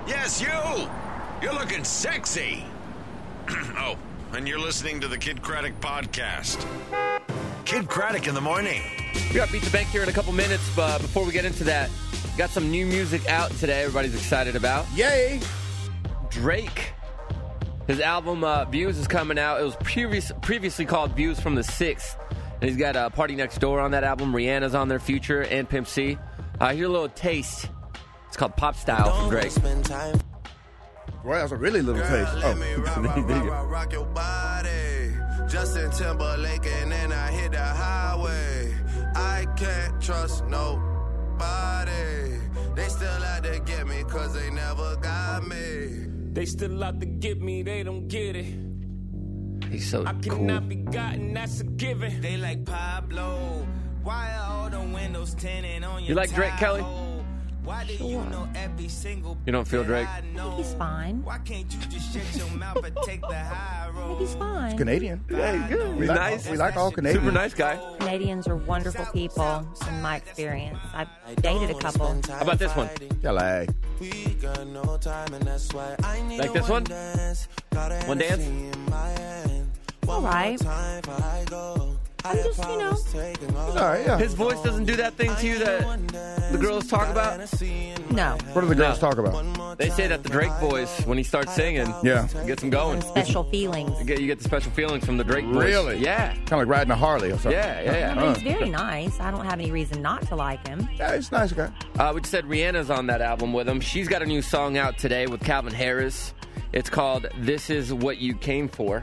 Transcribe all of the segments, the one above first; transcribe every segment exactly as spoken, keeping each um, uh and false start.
Yes, you! You're looking sexy! Oh, and you're listening to the Kid Craddock Podcast. Kid Craddock in the morning. We got Beat the Bank here in a couple minutes, but before we get into that, got some new music out today everybody's excited about. Yay! Drake. His album, uh, Views, is coming out. It was previous, previously called Views from the sixth. And he's got uh, Party Next Door on that album. Rihanna's on there, Future, and Pimp C. Uh, here's a little taste. It's called Pop Style from Drake. Well, that's a really little taste. Oh. Rock your body. Justin Timberlake, and then I hit the highway. I can't trust nobody. They still out to get me, cause they never got me. They still out to get me, they don't get it. He's so I cool. cannot be gotten, that's a given. They like Pablo. Why are all the windows tinted on your You like Drake, Kelly? Why do you know every single You don't feel Drake? I think he's fine. Why can't you just shut your mouth and take the high I road? think he's fine. Canadian. Yeah, he's good. We He's like, nice. We like all Canadians. Super nice guy. Canadians are wonderful people, in my experience. I've dated a couple. How about this one? Yeah, like, We got no time and that's why I need Like this one? dance. Got a One dance? Hennessy in my hand. All right. Time for I go. I'm just, you know, all right, yeah. His voice doesn't do that thing to you that the girls talk about? no. What do the girls No. talk about? They say that the Drake voice, when he starts singing, Yeah. gets him going. Special feelings. You get, you get the special feelings from the Drake voice. Really? Yeah. Kind of like riding a Harley or something. Yeah, yeah, yeah. I mean, Uh, he's very nice. I don't have any reason not to like him. yeah, he's a nice guy. Uh, we just said Rihanna's on that album with him. She's got a new song out today with Calvin Harris. It's called This Is What You Came For.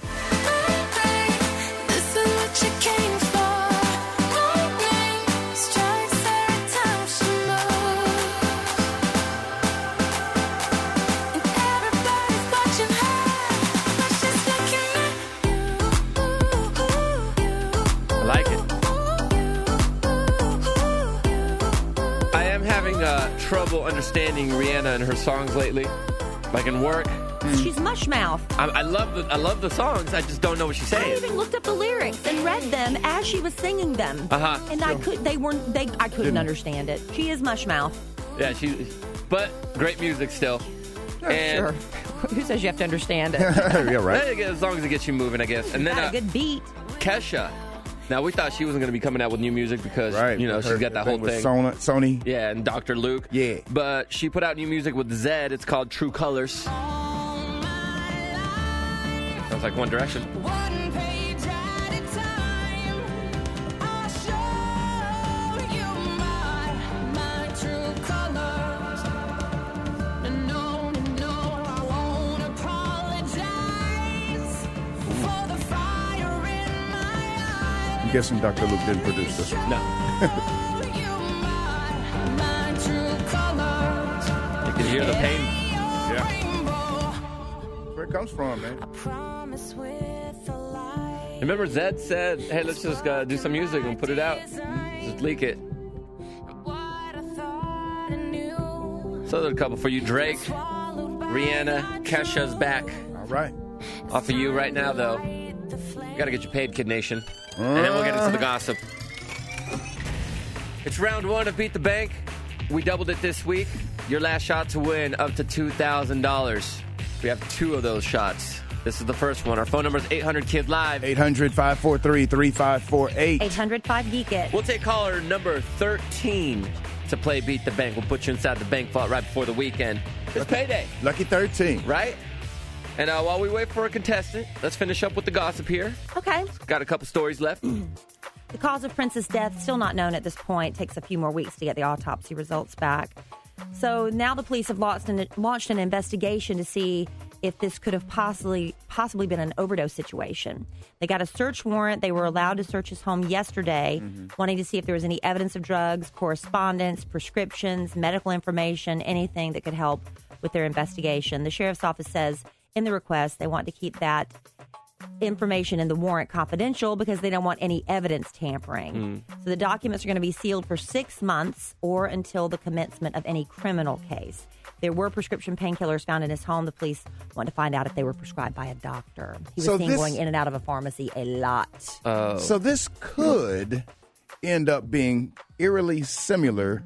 This is what you came for. Lightning strikes every time she moves, and everybody's watching her, but she's looking at you. I like it. I am having uh, trouble understanding Rihanna and her songs lately. Like in work. She's mush mouth. I, I love the I love the songs. I just don't know what she's I saying. even looked up the lyrics and read them as she was singing them. Uh-huh. And I could they weren't they I couldn't Didn't- understand it. She is mush mouth. Yeah, she. But great music still. And Sure. Who says you have to understand it? yeah, right. eh, as long as it gets you moving, I guess. And then Got uh, a good beat. Kesha. Now we thought she wasn't going to be coming out with new music because Right. you know she's Her got that whole with thing. Sony. Sony. Yeah, and Doctor Luke. Yeah. But she put out new music with Zed. It's called True Colors. Sounds like One Direction. One page at a time, I'll show you my, my true colors. No, no, I won't apologize for the fire in my eyes. I'm guessing Doctor Luke didn't produce this one. No. Show you my, my true colors. You can hear the pain. Yeah. Rainbow, Where it comes from, man. promise with a light. Remember Zed said, hey, let's just uh, do some music and put it out. Just leak it. What I thought I knew. So there's a couple for you. Drake, Rihanna, Kesha's back. All right. Off of you right now, though. You got to get you paid, Kid Nation. And then we'll get into the gossip. It's round one of Beat the Bank. We doubled it this week. Your last shot to win up to two thousand dollars. We have two of those shots. This is the first one. Our phone number is eight hundred Kid Live. eight hundred, five four three, three five four eight. eight hundred five Geek It. We'll take caller number thirteen to play Beat the Bank. We'll put you inside the bank vault right before the weekend. It's payday, Lucky thirteen. right? And uh, while we wait for a contestant, let's finish up with the gossip here. Okay. Got a couple stories left. The cause of Prince's death still not known at this point. It takes a few more weeks to get the autopsy results back. So now the police have launched an, launched an investigation to see if this could have possibly possibly been an overdose situation. They got a search warrant. They were allowed to search his home yesterday, mm-hmm. wanting to see if there was any evidence of drugs, correspondence, prescriptions, medical information, anything that could help with their investigation. The sheriff's office says in the request they want to keep that information in the warrant confidential because they don't want any evidence tampering. Mm. So the documents are going to be sealed for six months or until the commencement of any criminal case. There were prescription painkillers found in his home. The police want to find out if they were prescribed by a doctor. He was So seen this- going in and out of a pharmacy a lot. Oh. So this could end up being eerily similar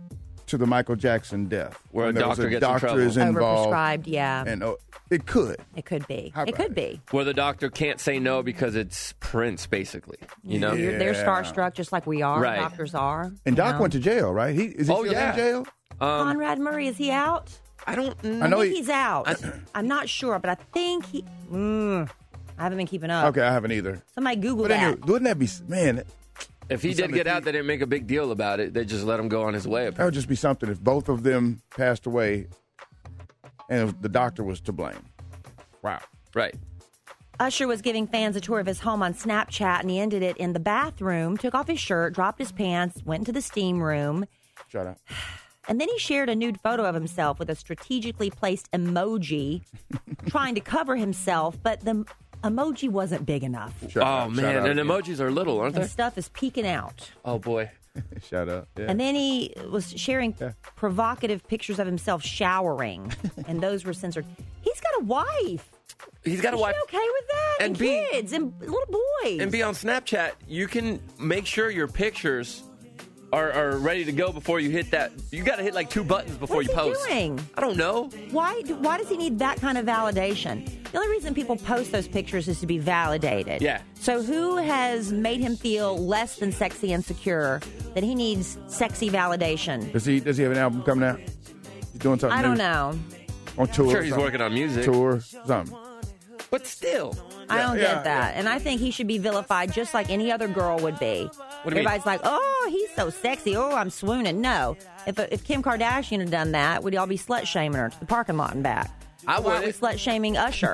to the Michael Jackson death. Where a When there was doctor gets in doctor trouble. is involved. Overprescribed, yeah. And oh, it could. It could be. How It about could it? be. Where the doctor can't say no because it's Prince, basically. You know? You're, they're Yeah. starstruck just like we are. Right. Doctors are. And you Doc know. went to jail, right? He is he Oh, still yeah. in jail? Um, Conrad Murray, is he out? I don't I I know think he. he's out. I'm not sure, but I think he. Mm, I haven't been keeping up. Okay, I haven't either. Somebody Google But that. anyway, wouldn't that be man? If he did Something get if out, he- they didn't make a big deal about it. They just let him go on his way. That would just be something if both of them passed away, and the doctor was to blame. Wow. Right. Usher was giving fans a tour of his home on Snapchat, and he ended it in the bathroom, took off his shirt, dropped his pants, went into the steam room, Shut up. and then he shared a nude photo of himself with a strategically placed emoji trying to cover himself, but the emoji wasn't big enough. Shut Oh, up. Shut man. up. And emojis are little, aren't And they? stuff is peeking out. Oh, boy. Shut up. Yeah. And then he was sharing Yeah. provocative pictures of himself showering, and those were censored. He's got a wife. He's got a Is wife. she okay with that? And And, be- kids and little boys. And be on Snapchat, you can make sure your pictures are, are ready to go before you hit that. You got to hit like two buttons before What's you he post. doing? I don't know. Why? Why does he need that kind of validation? The only reason people post those pictures is to be validated. Yeah. So who has made him feel less than sexy and secure that he needs sexy validation? Does he does he have an album coming out? He's doing something I don't new? know. On tour. I'm sure or he's something? working on music. Tour, something. But still. I don't yeah, get that. And I think he should be vilified just like any other girl would be. What do you mean? Everybody's like, oh, he's so sexy. Oh, I'm swooning. No. If, if Kim Kardashian had done that, would y'all be slut shaming her to the parking lot and back? I Why are we wouldn't. slut shaming Usher?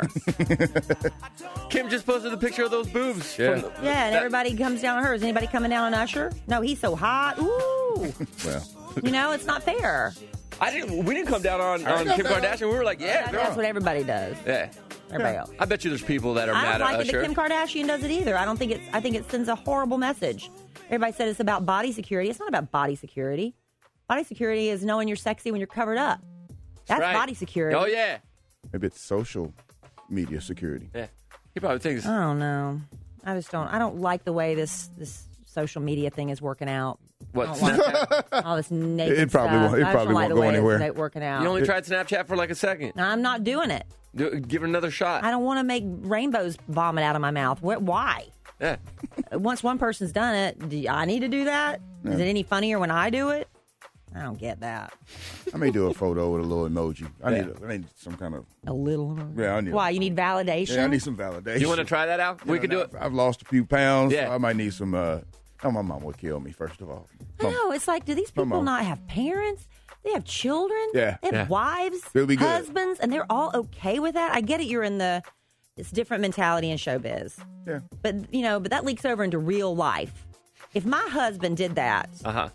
Kim just posted a picture of those boobs. Yeah. From the, Yeah, and that- everybody comes down on her. Is anybody coming down on Usher? No, he's so hot. Ooh. Well, You know, it's not fair. I didn't. We didn't come down on, on come Kim down. Kardashian. We were like, yeah, girl. That's what everybody does. Yeah. Everybody else. I bet you there's people that are I mad don't like at it that Usher. Kim Kardashian does it either. I don't think it's. I think it sends a horrible message. Everybody said it's about body security. It's not about body security. Body security is knowing you're sexy when you're covered up. That's Right. body security. Oh yeah, maybe it's social media security. yeah. He probably thinks. I don't know. I just don't. I don't like the way this this social media thing is working out. What? I don't like Snapchat? all this naked It probably stuff. won't- it I just probably don't like won't the go way anywhere. It's working out. You only tried Snapchat for like a second. I'm not doing it. Do, give it another shot. I don't want to make rainbows vomit out of my mouth. Wh- Why? Yeah. Once one person's done it, do I need to do that? Is it any funnier when I do it? I don't get that. I may do a photo with a little emoji. I Yeah. need a, I need some kind of A little. yeah. I need Why? You need validation? yeah. I need some validation. You want to try that out? We could do it. I've lost a few pounds. Yeah. So I might need some. Uh, oh, my mom would kill me first of all. I know. It's like, do these people Mom. not have parents? They have children. Yeah. They have Yeah. wives, It'll be good. husbands, and they're all okay with that. I get it. You're in the. It's different mentality in showbiz, Yeah. but you know, but that leaks over into real life. If my husband did that, Uh huh.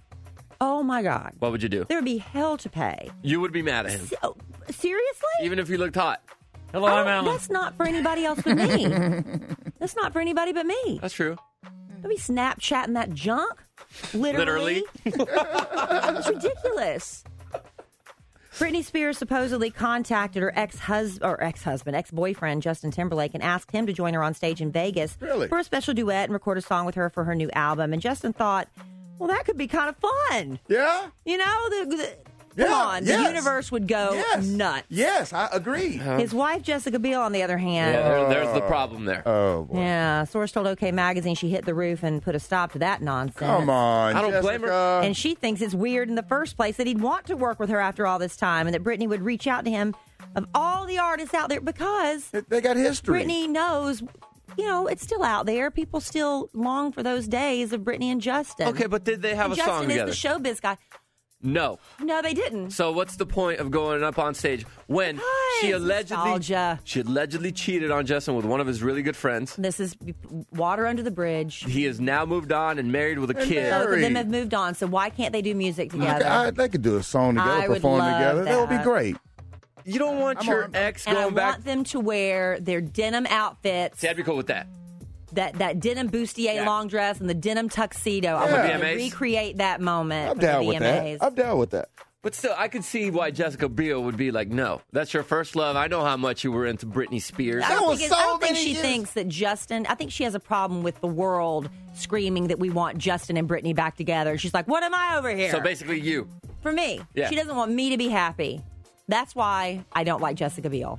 oh my God, What would you do? there would be hell to pay. You would be mad at him, So, seriously? even if you looked hot. Hello, I I'm don't- Alan. That's not for anybody else but me. That's not for anybody but me. That's true. Don't be Snapchatting that junk. Literally. Literally. It's ridiculous. Britney Spears supposedly contacted her ex-husband or ex-husband, ex-boyfriend Justin Timberlake and asked him to join her on stage in Vegas Really? for a special duet and record a song with her for her new album. And Justin thought, well, that could be kind of fun. Yeah. You know, the, the, Yeah, come on, the yes. universe would go Yes. nuts. Yes, I agree. His wife, Jessica Biel, on the other hand, Yeah, there, there's the problem there. Oh boy. yeah, source told OK Magazine she hit the roof and put a stop to that nonsense. Come on. I don't blame her. Jessica. And she thinks it's weird in the first place that he'd want to work with her after all this time and that Britney would reach out to him of all the artists out there because They got history. Britney knows, you know, it's still out there. People still long for those days of Britney and Justin. Okay, but did they have And a Justin song together? is the showbiz guy. No. No, they didn't. So what's the point of going up on stage when she Because allegedly nostalgia. she allegedly cheated on Justin with one of his really good friends? This is water under the bridge. He has now moved on and married with a And kid. married. Both of them have moved on, so why can't they do music I- together? I- they could do a song together, I would perform love together. That. would be that. great. You don't want I'm your on- ex and I going back. want them to wear their denim outfits. See, I'd be cool with that. that that denim bustier Yeah. long dress and the denim tuxedo. I Yeah. want them to V M As? recreate that moment I'm for the down with V M As. that. I'm down with that. But still, I could see why Jessica Biel would be like, no, that's your first love. I know how much you were into Britney Spears. I That don't was think, it's- I so don't think many she years. thinks that Justin, I think she has a problem with the world screaming that we want Justin and Brittany back together. She's like, what am I over here? So basically, you. For me. Yeah. She doesn't want me to be happy. That's why I don't like Jessica Biel.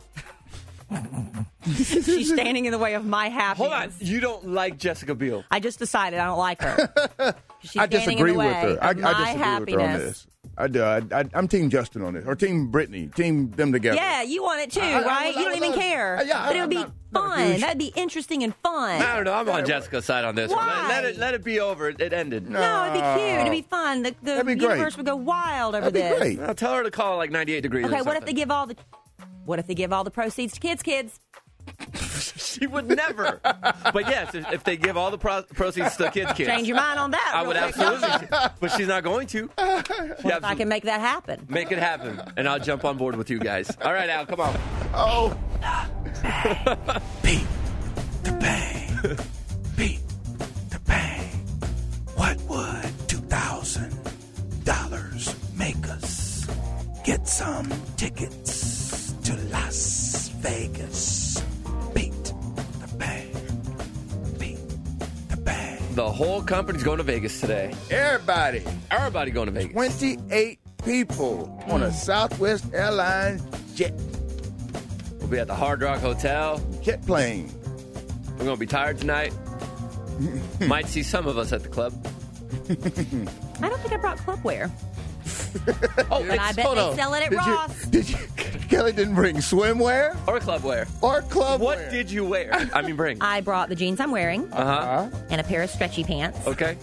She's standing in the way of my happiness. Hold on. You don't like Jessica Biel. I just decided I don't like her. She's I standing disagree in the way with her. I, I of disagree my with her on happiness. this. I do. I, I, I'm Team Justin on this, or Team Brittany. Team them together. Yeah, you want it too, I- I- I right? was- you I don't was- even I was- care. uh, yeah, but it I'm would be not- not a fun. huge- That'd be interesting and fun. I don't know. I'm on Jessica's side on this one. Why? Let it let it be over. It ended. No, it'd be cute. It'd be fun. The, the That'd be great. universe would go wild over That'd be this. great. I'll tell her to call like ninety-eight degrees. Okay, or what if they something. give all the what if they give all the proceeds to kids, kids? She would never. But yes, if, if they give all the pro- proceeds to the kids' kids, Change your mind on that. I real would quick. absolutely. But she's not going to. She If I can make that happen. make it happen, and I'll jump on board with you guys. All right, Al, come on. Oh, Beat the bang. Beat the bang. What would two thousand dollars make us? Get some tickets to Las Vegas. Beat the bang. Beat the bang. The whole company's going to Vegas today. everybody. Everybody going to Vegas. twenty-eight people on a Southwest Airlines jet We'll be at the Hard Rock Hotel. jet plane. We're going to be tired tonight. Might see some of us at the club. I don't think I brought clubwear. Oh, And I bet Hold they on. sell it at did Ross. You, did you? Kelly didn't bring swimwear or clubwear. or club. What wear. did you wear? I mean, bring. I brought the jeans I'm wearing Uh huh. and a pair of stretchy pants. Okay.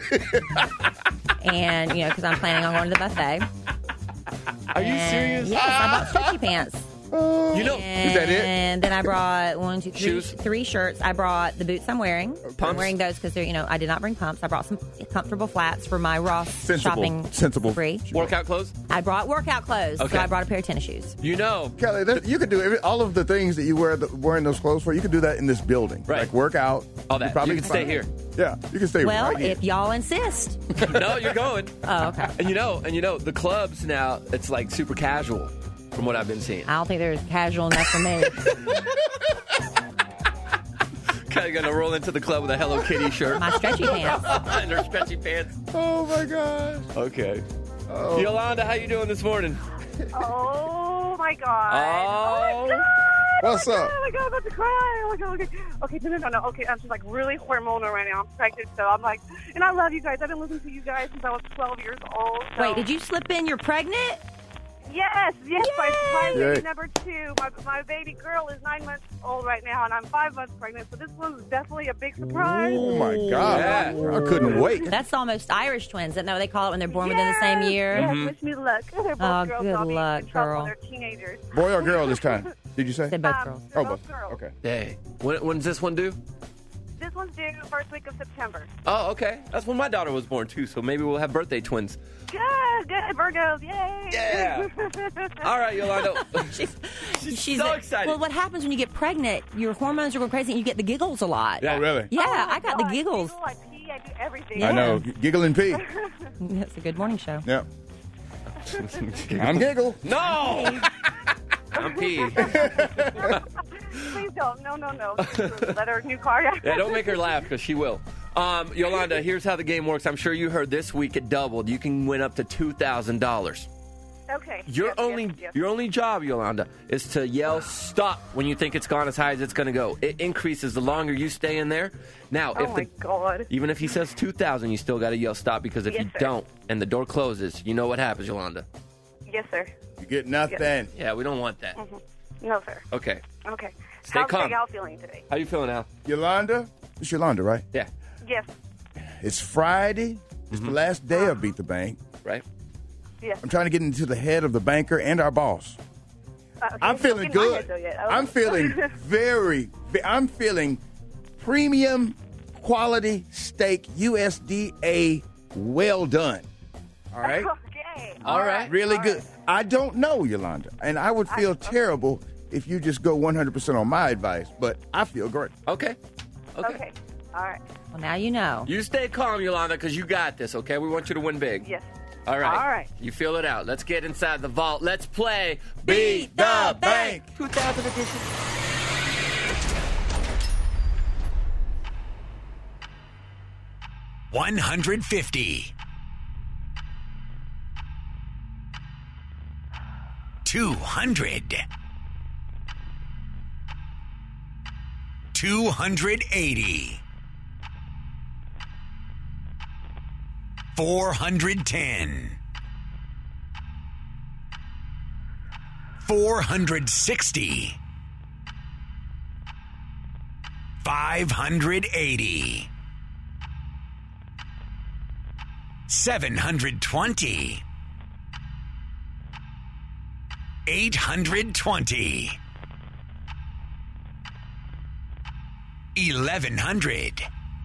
And, you know, because I'm planning on going to the buffet. Are you And, serious? Yes, I bought stretchy pants. You know, And that it? And then I brought one, two, three, Shoes? three shirts. I brought the boots I'm wearing. I'm Pumps? wearing those because they're, you know, I did not bring pumps. I brought some comfortable flats for my Ross Sensible. shopping Sensible. spree. workout clothes. I brought workout clothes, Okay. so I brought a pair of tennis shoes. You know, Kelly, that, you could do every, all of the things that you wear the, wearing those clothes for. You could do that in this building, Right. Like work out. All that. probably You can stay find- here. Yeah, you can stay. Well, right here. if y'all insist. no, you're going. Oh, okay. And you know, and you know, the clubs now, it's like super casual, from what I've been seeing. I don't think they're casual enough for me. Kind of gonna roll into the club with a Hello Kitty shirt My stretchy pants. and her stretchy pants. Oh my gosh. Okay. Yolanda, how you doing this morning? Oh my god. Oh. my god. What's oh my up? God, oh my god, I'm about to cry. Oh my god, okay. Okay, no, no, no, no. Okay, I'm just like really hormonal right now. I'm pregnant, so I'm like, and I love you guys. I've been listening to you guys since I was twelve years old. So. Wait, did you slip in? You're pregnant? Yes, yes. My, my Yay. baby number two. My, my baby girl is nine months old right now, and I'm five months pregnant. So this was definitely a big surprise. Oh my God. Yeah. I couldn't wait. That's almost Irish twins. Isn't that what they call it when they're born within the same Yes, year? Yes, Mm-hmm. wish me luck. They're both Oh, girls. good so I'll be luck, in trouble girl. when They're teenagers. Boy or girl this time? Did you say? Said both Um, girls. they're Oh, both both. girls. Okay. Hey, when, when's this one due? This one's due first week of September. Oh, okay. That's when my daughter was born too. So maybe we'll have birthday twins. Good, good, Virgos, yay! Yeah. All right, Yolanda. She's, She's so excited. Well, what happens when you get pregnant? Your hormones are going crazy and you get the giggles a lot. Yeah. Oh, really? Yeah, Oh my I got the God, giggles. Giggle, I pee, I do everything. Yeah. I know. Giggle and pee. That's a good morning show. Yeah. I'm giggle. No. I'm P. Please don't. No, no, no. Let her new car. Yeah, don't make her laugh because she will. Um, Yolanda, here's how the game works. I'm sure you heard this week it doubled. You can win up to two thousand dollars. Okay. Your Yes, only yes, yes. your only job, Yolanda, is to yell stop when you think it's gone as high as it's going to go. It increases the longer you stay in there. Now, Oh if my the God. even if he says two thousand, you still got to yell stop because if Yes, you sir. don't and the door closes, you know what happens, Yolanda. Yes, sir. You get nothing. Yeah, we don't want that. No, sir. Okay. Okay. Stay How's calm. Big Al feeling today? How you feeling, Al? Yolanda? It's Yolanda, right? Yeah. Yes. It's Friday. It's the last day of Beat the Bank. Right? Yes. I'm trying to get into the head of the banker and our boss. Uh, okay, I'm don't feeling get in my good. head though yet. Oh. I'm feeling very, ve- I'm feeling premium quality steak U S D A well done. All right? Okay. All right. Really All good. right. I don't know, Yolanda, and I would feel terrible if you just go one hundred percent on my advice, but I feel great. Okay. Okay. Okay. All right. Well, now you know. You stay calm, Yolanda, because you got this, okay? We want you to win big. Yes. All right. All right. You feel it out. Let's get inside the vault. Let's play Beat the Bank. two thousand edition. one hundred fifty. two hundred. two hundred eighty. four hundred ten. four hundred sixty. five hundred eighty. seven hundred twenty. eight hundred twenty. eleven hundred.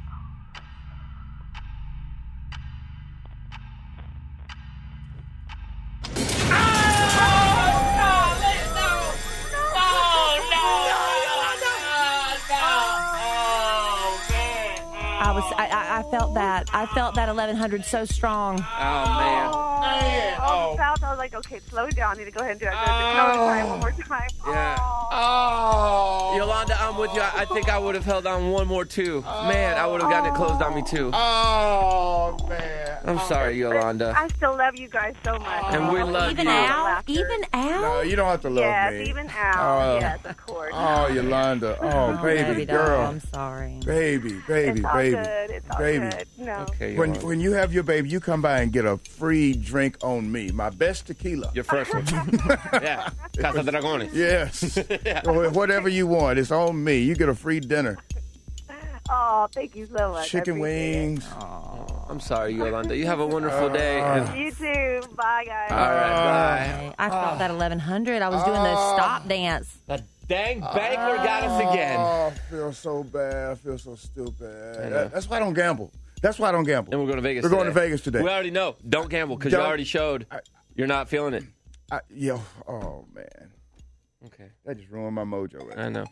I was, I, I, I felt that. I felt that eleven hundred so strong. Oh, man. Oh, oh. South, I was like, okay, slow it down. I need to go ahead and do it. Another time, one more time. Yeah. Oh. Yolanda, I'm with you. I I think I would have held on one more, too. Man, I would have gotten it closed on me, too. Oh, man. I'm sorry, Yolanda. I still love you guys so much. And we love Even you. out? Even out? No, you don't have to love Yes, me. even out. Oh. Yes, of course. Oh, Yolanda. Oh, Oh, baby doll, girl. I'm sorry. Baby, baby, it's all baby. good. It's all baby. good. No. Okay, When Yolanda. when you have your baby, you come by and get a free drink on me. My best tequila. Your first one. Yeah. Casa Dragones. Yes. Or whatever you want. It's on me. You get a free dinner. Oh, thank you so much. I Chicken appreciate it. wings. I'm sorry, Yolanda. You have a wonderful day. And You too. Bye, guys. all right, bye. I felt that eleven hundred. I was doing the stop dance. The dang banker got us again. Oh, I feel so bad. I feel so stupid. know. That- That's why I don't gamble. That's why I don't gamble. And we're going to Vegas We're going today. to Vegas today. We already know. Don't gamble because you Don't- already showed you're not feeling it. I, yo, oh, man. Okay. That just ruined my mojo. Right I know.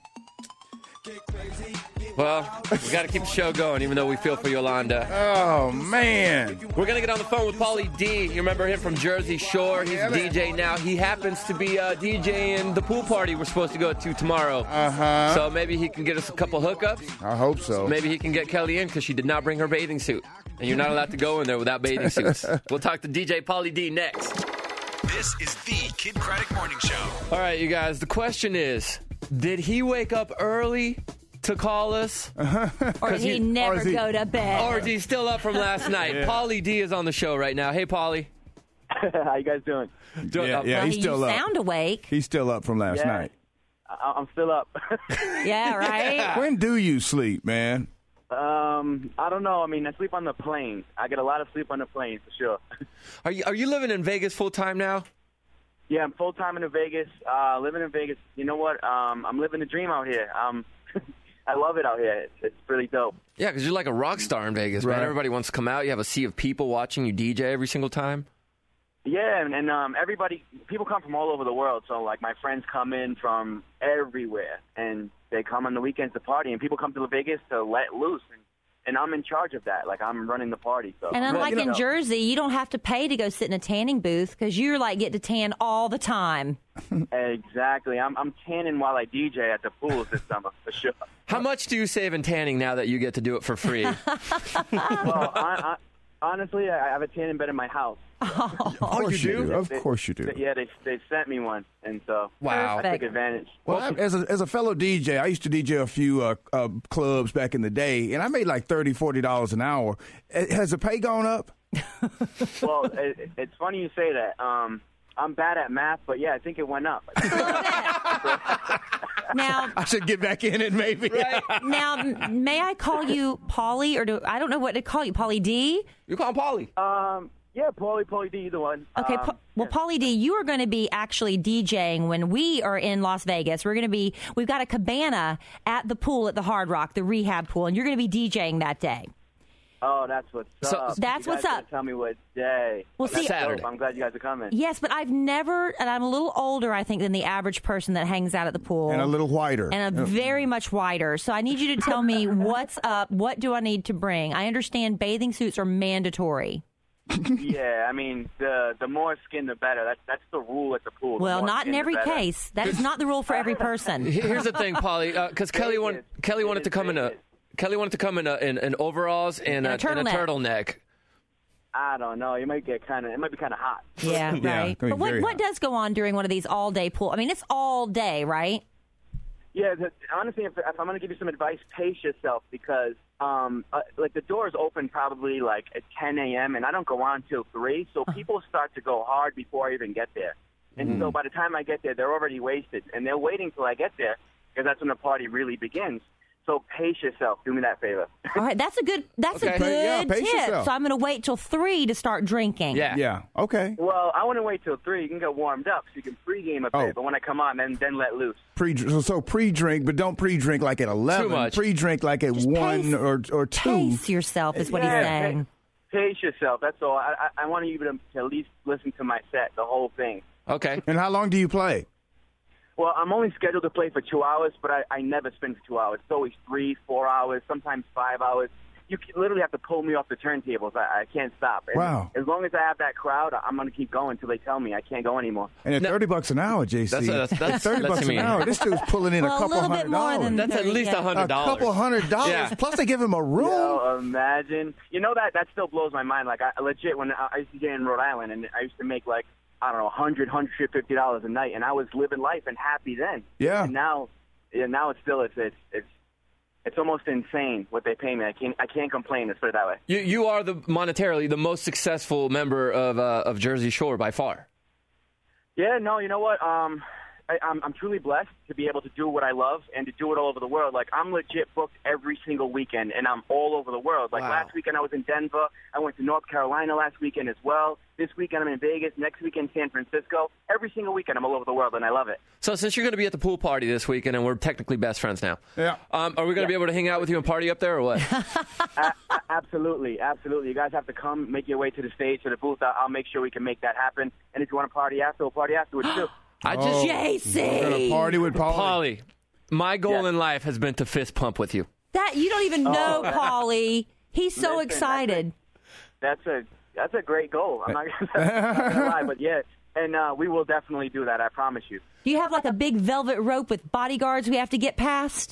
Well, we got to keep the show going, even though we feel for Yolanda. Oh, man. We're going to get on the phone with Paulie D. You remember him from Jersey Shore. He's Yeah, a man. D J now. He happens to be uh, DJing the pool party we're supposed to go to tomorrow. Uh-huh. So maybe he can get us a couple hookups. I hope so. Maybe he can get Kelly in because she did not bring her bathing suit. And you're not allowed to go in there without bathing suits. We'll talk to D J Paulie D next. This is the Kid Craddock Morning Show. All right, you guys, the question is, did he wake up early to call us? Or did he he- never or is he- go to bed? Or is he still up from last night? Paulie D is on the show right now. Hey, Paulie. How you guys doing? Do- Yeah, uh, yeah, Well, he's you still up. sound awake. He's still up from last Yeah. night. I- I'm still up. Yeah, right? When do you sleep, man? um, I don't know. I mean, I sleep on the plane. I get a lot of sleep on the plane for sure. Are you, are you living in Vegas full time now? Yeah, I'm full time in Vegas. Uh, living in Vegas. You know what? Um, I'm living the dream out here. Um, I love it out here. It's, it's really dope. Yeah, because you're like a rock star in Vegas, man. Right. Everybody wants to come out. You have a sea of people watching you D J every single time. Yeah, and, and um, everybody, people come from all over the world. So, like, my friends come in from everywhere, and they come on the weekends to party. And people come to Vegas to let loose, and, and I'm in charge of that. Like, I'm running the party. So, And unlike you in know. Jersey, you don't have to pay to go sit in a tanning booth because you're like get to tan all the time. Exactly. I'm I'm tanning while I D J at the pools this summer for sure. How much do you save in tanning now that you get to do it for free? Well, I, I, honestly, I have a tanning bed in my house. Of course you do. Of They- course you do. Yeah, they they sent me one, and so Wow. I took advantage. Well, I, as a as a fellow D J, I used to D J a few uh, uh, clubs back in the day, and I made like thirty, forty dollars an hour. Uh, Has the pay gone up? Well, it, it's funny you say that. Um, I'm bad at math, but yeah, I think it went up. Now, I should get back in it, maybe. now, m- may I call you Paulie, or do I don't know what to call you, Paulie D? You call him Paulie. Um, yeah, Paulie, Paulie D, either one. Okay, Um, Pa- well, Paulie D, you are going to be actually DJing when we are in Las Vegas. We're going to be, we've got a cabana at the pool at the Hard Rock, the rehab pool, and you're going to be DJing that day. Oh, that's what's So- up. That's You guys what's gotta up. Tell me what day. Well, That's see- dope. Saturday. I'm glad you guys are coming. Yes, but I've never, and I'm a little older, I think, than the average person that hangs out at the pool. And a little whiter. And a very much wider. So I need you to tell me what's up. What do I need to bring? I understand bathing suits are mandatory. Yeah, I mean, the the more skin, the better. That's that's the rule at the pool. The Well, more not in skin, the every better. case. That is not the rule for every person. Here's the thing, Polly, because Kelly Vegas. wanted Kelly wanted to come in a Vegas. Kelly wanted to come in a, in, in overalls and, And a a, and a turtleneck. turtleneck. I don't know. You might get kind of. It might be kind of hot. Yeah, Yeah, right. it can be But what, very what hot. does go on during one of these all-day pool? I mean, it's all day, right? Yeah, the, honestly, if, if I'm going to give you some advice, pace yourself because, um, uh, like, the doors open probably, like, at ten a.m., and I don't go on till three, so people start to go hard before I even get there. And so by the time I get there, they're already wasted, and they're waiting till I get there because that's when the party really begins. So pace yourself. Do me that favor. All right, that's a good that's Okay. a good Yeah, pace tip. yourself. So I'm going to wait till three to start drinking. Yeah. Yeah. Okay. Well, I want to wait till three. You can get warmed up so you can pregame a bit, Oh. but when I come on, then then let loose. Pre so, so pre-drink, but don't pre-drink like at eleven. Too much. Pre-drink like at Just one pace- or or two. Pace yourself is what Yeah. he's saying. Pace yourself. That's all. I, I, I want you to, to at least listen to my set, the whole thing. Okay. And how long do you play? Well, I'm only scheduled to play for two hours, but I, I never spend for two hours. It's always three, four hours, sometimes five hours. You can literally have to pull me off the turntables. I, I can't stop. And Wow. As long as I have that crowd, I'm going to keep going until they tell me I can't go anymore. And at No. thirty bucks an hour, J C. That's- that's- that's- thirty that's bucks mean. an hour. This dude's pulling in Well, a a couple little bit hundred more dollars. than- That's at least Yeah. a a hundred dollars. couple hundred dollars. Yeah. Plus, they give him a room. So imagine. You know, that that still blows my mind. Like, I legit, when I I used to get in Rhode Island, and I used to make, like, I don't know, one hundred, one hundred fifty dollars a night, and I was living life and happy then. Yeah. And now, yeah, now it's still, it's, it's, it's, it's almost insane what they pay me. I can't, I can't complain, let's put it that way. You you are the monetarily the most successful member of uh, of Jersey Shore by far. Yeah, no, you know what? Um, I, I'm, I'm truly blessed to be able to do what I love and to do it all over the world. Like, I'm legit booked every single weekend, and I'm all over the world. Like, Wow. last weekend I was in Denver. I went to North Carolina last weekend as well. This weekend I'm in Vegas. Next weekend, San Francisco. Every single weekend I'm all over the world, and I love it. So since you're going to be at the pool party this weekend, and we're technically best friends now, Yeah. um, are we going to be able to hang out with you and party up there, or what? a- a- absolutely, absolutely. You guys have to come, make your way to the stage, to the booth. I'll, I'll make sure we can make that happen. And if you want to party after, we'll party afterwards, too. I just Oh. J C. We're gonna party with Paul. Polly, my goal Yeah. in life has been to fist pump with you. That you don't even know, Paulie. He's so Listen, excited. That's a that's a great goal. I'm not, I'm not gonna lie, but yeah, and uh, we will definitely do that. I promise you. Do you have like a big velvet rope with bodyguards we have to get past?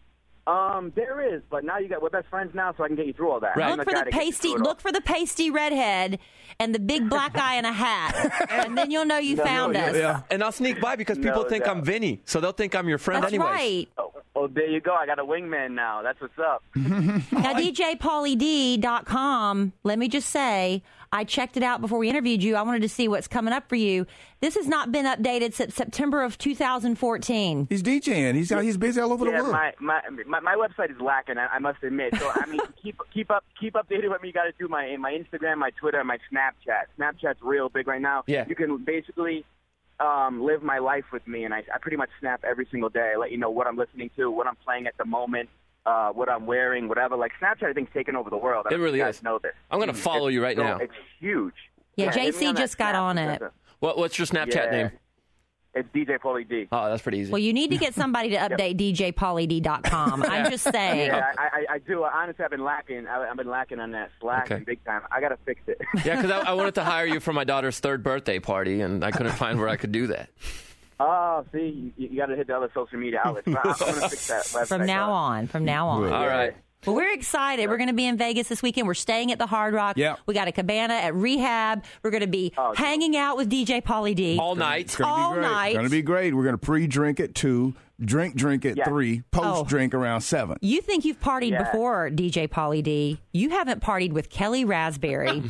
Um, there is, but now you got we're best friends now, so I can get you through all that. Right. I'm Look the for guy the to get you pasty. through it all. Look for the pasty redhead and the big black guy in a hat, and then you'll know you No, found no, us. Yeah. And I'll sneak by because people No think doubt. I'm Vinny, so they'll think I'm your friend That's anyways. right. Oh, oh, there you go. I got a wingman now. That's what's up. Now, D J Pauly D dot com, let me just say, I checked it out before we interviewed you. I wanted to see what's coming up for you. This has not been updated since September of two thousand fourteen. He's DJing. He's he's busy all over yeah, the world. my, my my my website is lacking. I, I must admit. So I mean, keep keep up keep updated with me. You got to do my my Instagram, my Twitter, my Snapchat. Snapchat's real big right now. Yeah. You can basically um, live my life with me, and I, I pretty much snap every single day. I let you know what I'm listening to, what I'm playing at the moment, uh, what I'm wearing, whatever. Like Snapchat, I think, taken over the world. I It don't know if really you guys is. know this. I'm gonna follow It's you right so- now. It's huge. Yeah, hit me J C on that just got Snap. on it. What, what's your Snapchat Yeah. name? It's D J Pauly D. Oh, that's pretty easy. Well, you need to get somebody to update D J Pauly D dot com. I'm just saying. Yeah, I, I, I do. Honestly, I've been lacking. I, I've been lacking on that Slack Okay. big time. I got to fix it. Yeah, because I, I wanted to hire you for my daughter's third birthday party, and I couldn't find where I could do that. Oh, see, you, you got to hit the other social media outlets. I'm going to fix that website. From now on, from now on. All right. Well, we're excited. We're going to be in Vegas this weekend. We're staying at the Hard Rock. Yeah. We got a cabana at Rehab. We're going to be Oh, hanging out with D J Pauly D. All night. It's gonna all be great. night. It's gonna be great. We're gonna pre-drink at two, drink drink at Yeah. three, post-drink around seven. You think you've partied Yeah. before, D J Pauly D. You haven't partied with Kelly Raspberry.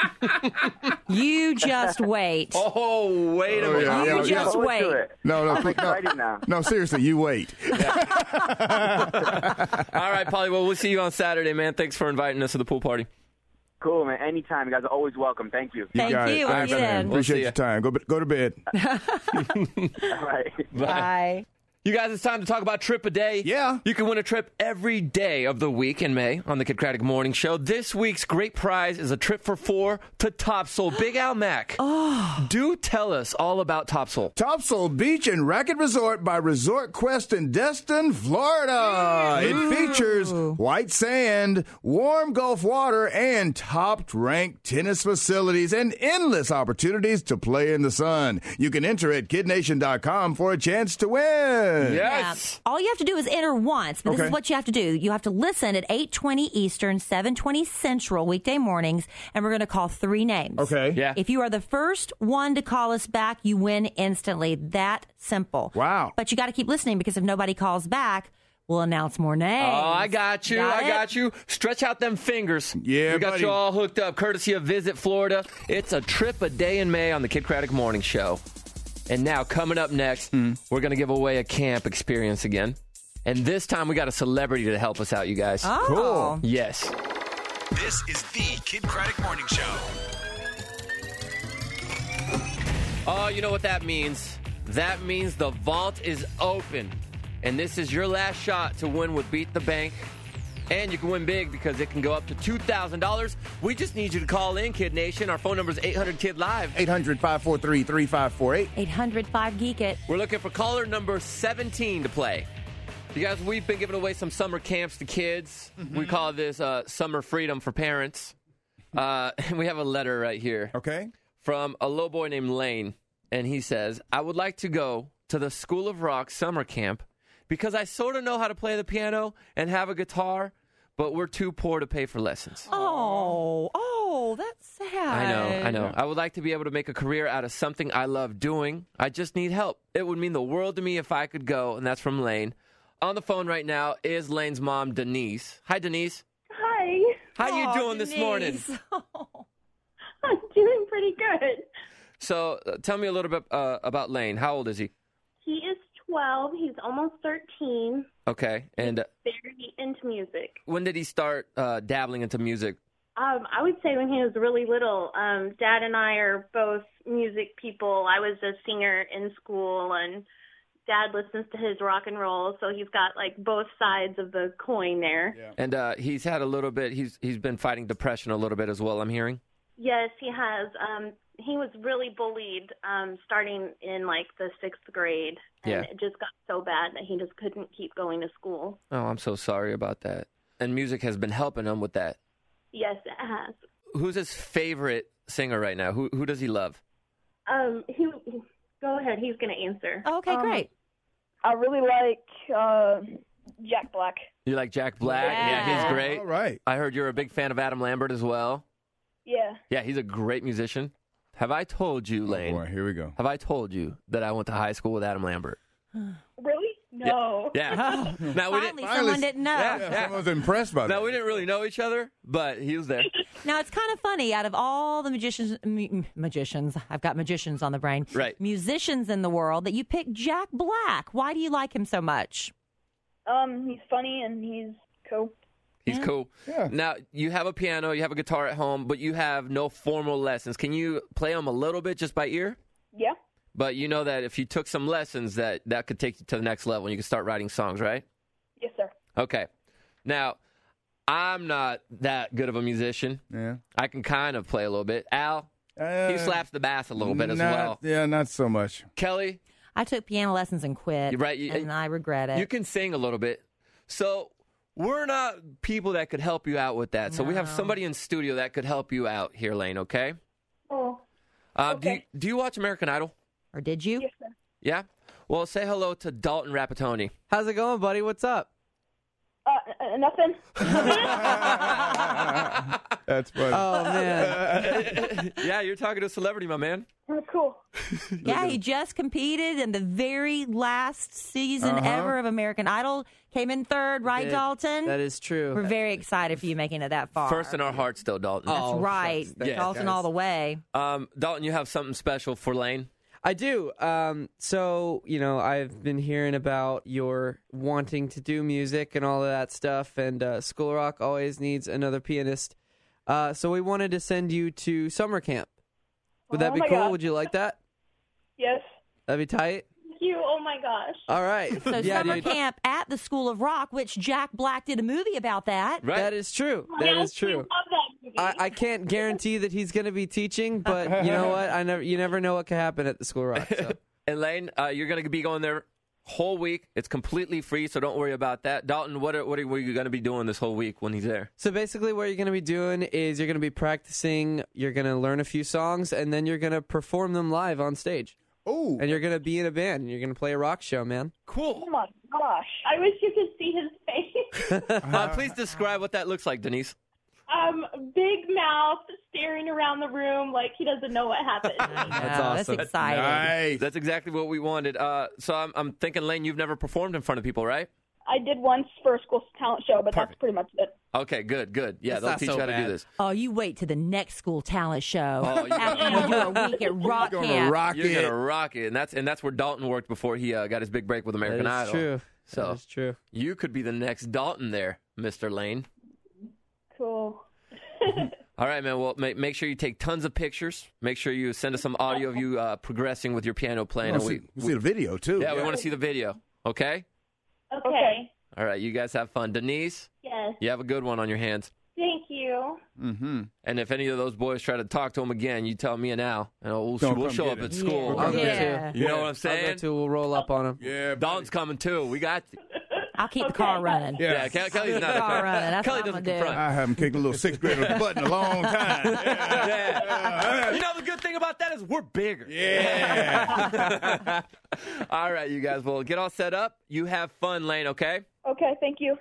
You just wait. Oh, wait a minute. yeah, You yeah, just Forward wait. to it. No, no, I'm no, excited now. no. Seriously, you wait. All right, Polly. Well, we'll see you on Saturday, man. Thanks for inviting us to the pool party. Cool, man. Anytime. You guys are always welcome. Thank you. Thank got it. you. We'll Thanks, see you man. then. We'll Appreciate see your ya. time. Go go to bed. All right. Bye. You guys, it's time to talk about Trip a Day. Yeah. You can win a trip every day of the week in May on the Kid Craddock Morning Show. This week's great prize is a trip for four to Topsail. Big Al Mac. Oh. Do tell us all about Topsail. Topsail Beach and Racket Resort by Resort Quest in Destin, Florida. Ooh. It features white sand, warm Gulf water, and top-ranked tennis facilities and endless opportunities to play in the sun. You can enter at kid nation dot com for a chance to win. Yes. Yeah. All you have to do is enter once, but this Okay. is what you have to do. You have to listen at eight twenty Eastern, seven twenty Central, weekday mornings, and we're going to call three names. Okay. Yeah. If you are the first one to call us back, you win instantly. That simple. Wow. But you got to keep listening because if nobody calls back, we'll announce more names. Oh, I got you. Got I it? got you. Stretch out them fingers. Yeah, We got buddy. you all hooked up, courtesy of Visit Florida. It's a trip a day in May on the Kid Craddock Morning Show. And now, coming up next, Hmm. we're going to give away a camp experience again. And this time, we got a celebrity to help us out, you guys. Oh. Cool. Yes. This is the Kid Craddock Morning Show. Oh, you know what that means? That means the vault is open. And this is your last shot to win with Beat the Bank. And you can win big because it can go up to two thousand dollars. We just need you to call in, Kid Nation. Our phone number is eight hundred Kid Live. eight hundred, five four three, three five four eight. eight hundred five Geek It. We're looking for caller number seventeen to play. You guys, we've been giving away some summer camps to kids. We call this uh, Summer Freedom for Parents. Uh, and we have a letter right here Okay. from a little boy named Lane. And he says, I would like to go to the School of Rock summer camp because I sort of know how to play the piano and have a guitar, but we're too poor to pay for lessons. Oh, oh, that's sad. I know, I know. I would like to be able to make a career out of something I love doing. I just need help. It would mean the world to me if I could go, and that's from Lane. On the phone right now is Lane's mom, Denise. Hi, Denise. Hi. How you Oh, doing this morning? Denise. I'm doing pretty good. So, uh, tell me a little bit uh, about Lane. How old is he? He is twelve. He's almost thirteen. Okay, and uh, Very into music. when did he start uh, dabbling into music? Um, I would say when he was really little. Um, Dad and I are both music people. I was a singer in school, and Dad listens to his rock and roll, so he's got like both sides of the coin there. Yeah. And uh, he's had a little bit. He's he's been fighting depression a little bit as well. I'm hearing. Yes, he has. Um, he was really bullied um, starting in like the sixth grade, and Yeah. it just got so bad that he just couldn't keep going to school. Oh, I'm so sorry about that. And music has been helping him with that. Yes, it has. Who's his favorite singer right now? Who who does he love? Um, he go ahead. He's going to answer. Okay, Um, great. I really like uh, Jack Black. You like Jack Black? Yeah. Yeah, he's great. All right. I heard you're a big fan of Adam Lambert as well. Yeah. Yeah, he's a great musician. Have I told you, Lane? Oh, boy, here we go. Have I told you that I went to high school with Adam Lambert? Really? No. Yeah. Now we didn't. Finally, someone didn't know. Yeah. Yeah, someone was impressed by that. Now we didn't really know each other, but he was there. Now, it's kind of funny. Out of all the magicians, m- magicians, I've got magicians on the brain. Right. Musicians in the world, that you picked Jack Black. Why do you like him so much? Um, he's funny and he's cool. He's cool. Yeah. Now, you have a piano, you have a guitar at home, but you have no formal lessons. Can you play them a little bit just by ear? Yeah. But you know that if you took some lessons, that, that could take you to the next level and you can start writing songs, right? Yes, sir. Okay. Now, I'm not that good of a musician. Yeah. I can kind of play a little bit. Al, Uh, he slaps the bass a little bit as not- well. Yeah, not so much. Kelly, I took piano lessons and quit. You're right, you- and I regret it. you can sing a little bit. So we're not people that could help you out with that. So we have No. somebody in studio that could help you out here, Lane, okay? Oh, Uh, do, you, Okay. do you watch American Idol? or did you? yes, sir. Yeah? Well, say hello to Dalton Rapatoni. How's it going, buddy? What's up? Uh, uh, nothing. That's funny. Oh, man. Yeah, you're talking to a celebrity, my man. Oh, cool. Yeah, he just competed in the very last season Uh-huh. ever of American Idol. Came in third, right, Did. Dalton? That is true. We're very excited for you making it that far. First in our hearts, still, Dalton. That's Oh, right. shucks. Thanks, Dalton guys. all the way. Um, Dalton, you have something special for Lane? I do. Um, so, you know, I've been hearing about your wanting to do music and all of that stuff, and uh, School of Rock always needs another pianist. Uh, so we wanted to send you to summer camp. Would that Oh be my cool? God. Would you like that? Yes. That'd be tight? Thank you. Oh my gosh. All right. So yeah, summer dude. camp at the School of Rock, which Jack Black did a movie about that. Right. That is true. Oh, That yes, is we true. love that movie. I, I can't guarantee that he's going to be teaching, but you know what? I never. You never know what could happen at the School of Rock. So. And Lane, uh, you're going to be going there whole week. It's completely free, so don't worry about that. Dalton, what are, what are you going to be doing this whole week when he's there? So basically what you're going to be doing is you're going to be practicing, you're going to learn a few songs, and then you're going to perform them live on stage. Oh. And you're going to be in a band, and you're going to play a rock show, man. Cool. Oh my gosh. I wish you could see his face. Uh, please describe what that looks like, Denise. um, big mouth, staring around the room like he doesn't know what happened. That's Oh, awesome. That's exciting. Nice. That's exactly what we wanted. Uh, so I'm, I'm thinking, Lane, you've never performed in front of people, right? I did once for a school talent show, but Perfect. that's pretty much it. Okay, good, good. Yeah, That's they'll not teach so you how to do bad. this. Oh, you wait to the next school talent show Oh, you after you do a week at rock Gonna camp. rock You're it. gonna rock it, and that's and that's where Dalton worked before he uh, got his big break with American That is Idol. true. So That is true. you could be the next Dalton there, Mister Lane. Cool. All right, man. Well, make, make sure you take tons of pictures. Make sure you send us some audio of you uh, progressing with your piano playing. I And wanna we, see, we see the video, too. yeah, we want to see the video. Okay. Okay. All right, you guys have fun. Denise, Yes. you have a good one on your hands. Thank you. Mm-hmm. And if any of those boys try to talk to him again, you tell me and Al, and we'll, Don't we'll come show get up it. at school. I'll go Yeah. too. You know what I'm I'll go saying? too. We'll roll up on him. Yeah. Dalton's coming too. We got you. I'll keep the car running. Yeah. Yeah, Ke- Kelly's not. Car running. That's Kelly what I'm doesn't gonna do. confront. I haven't kicked a little sixth grader butt in a long time. Yeah. Yeah. You know, the good thing about that is we're bigger. Yeah. All right, you guys. Well, get all set up. You have fun, Lane, okay? Okay, thank you.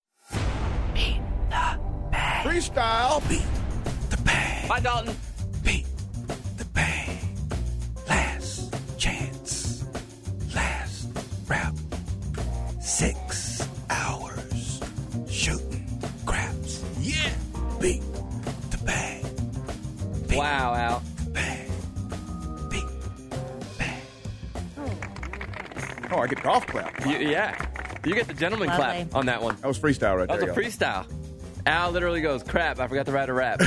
Freestyle. Beat the bang. Bye, Dalton. Beat the bang. Last chance. Last rap. Six hours. Shooting craps. Yeah. Beat the bang. Beat Wow, Al. the bang. Beat bang. Oh, I get golf clap. You, yeah. You get the gentleman Lovely. clap on that one. That was freestyle right That was there. a freestyle. Al literally goes, crap, I forgot to write a rap.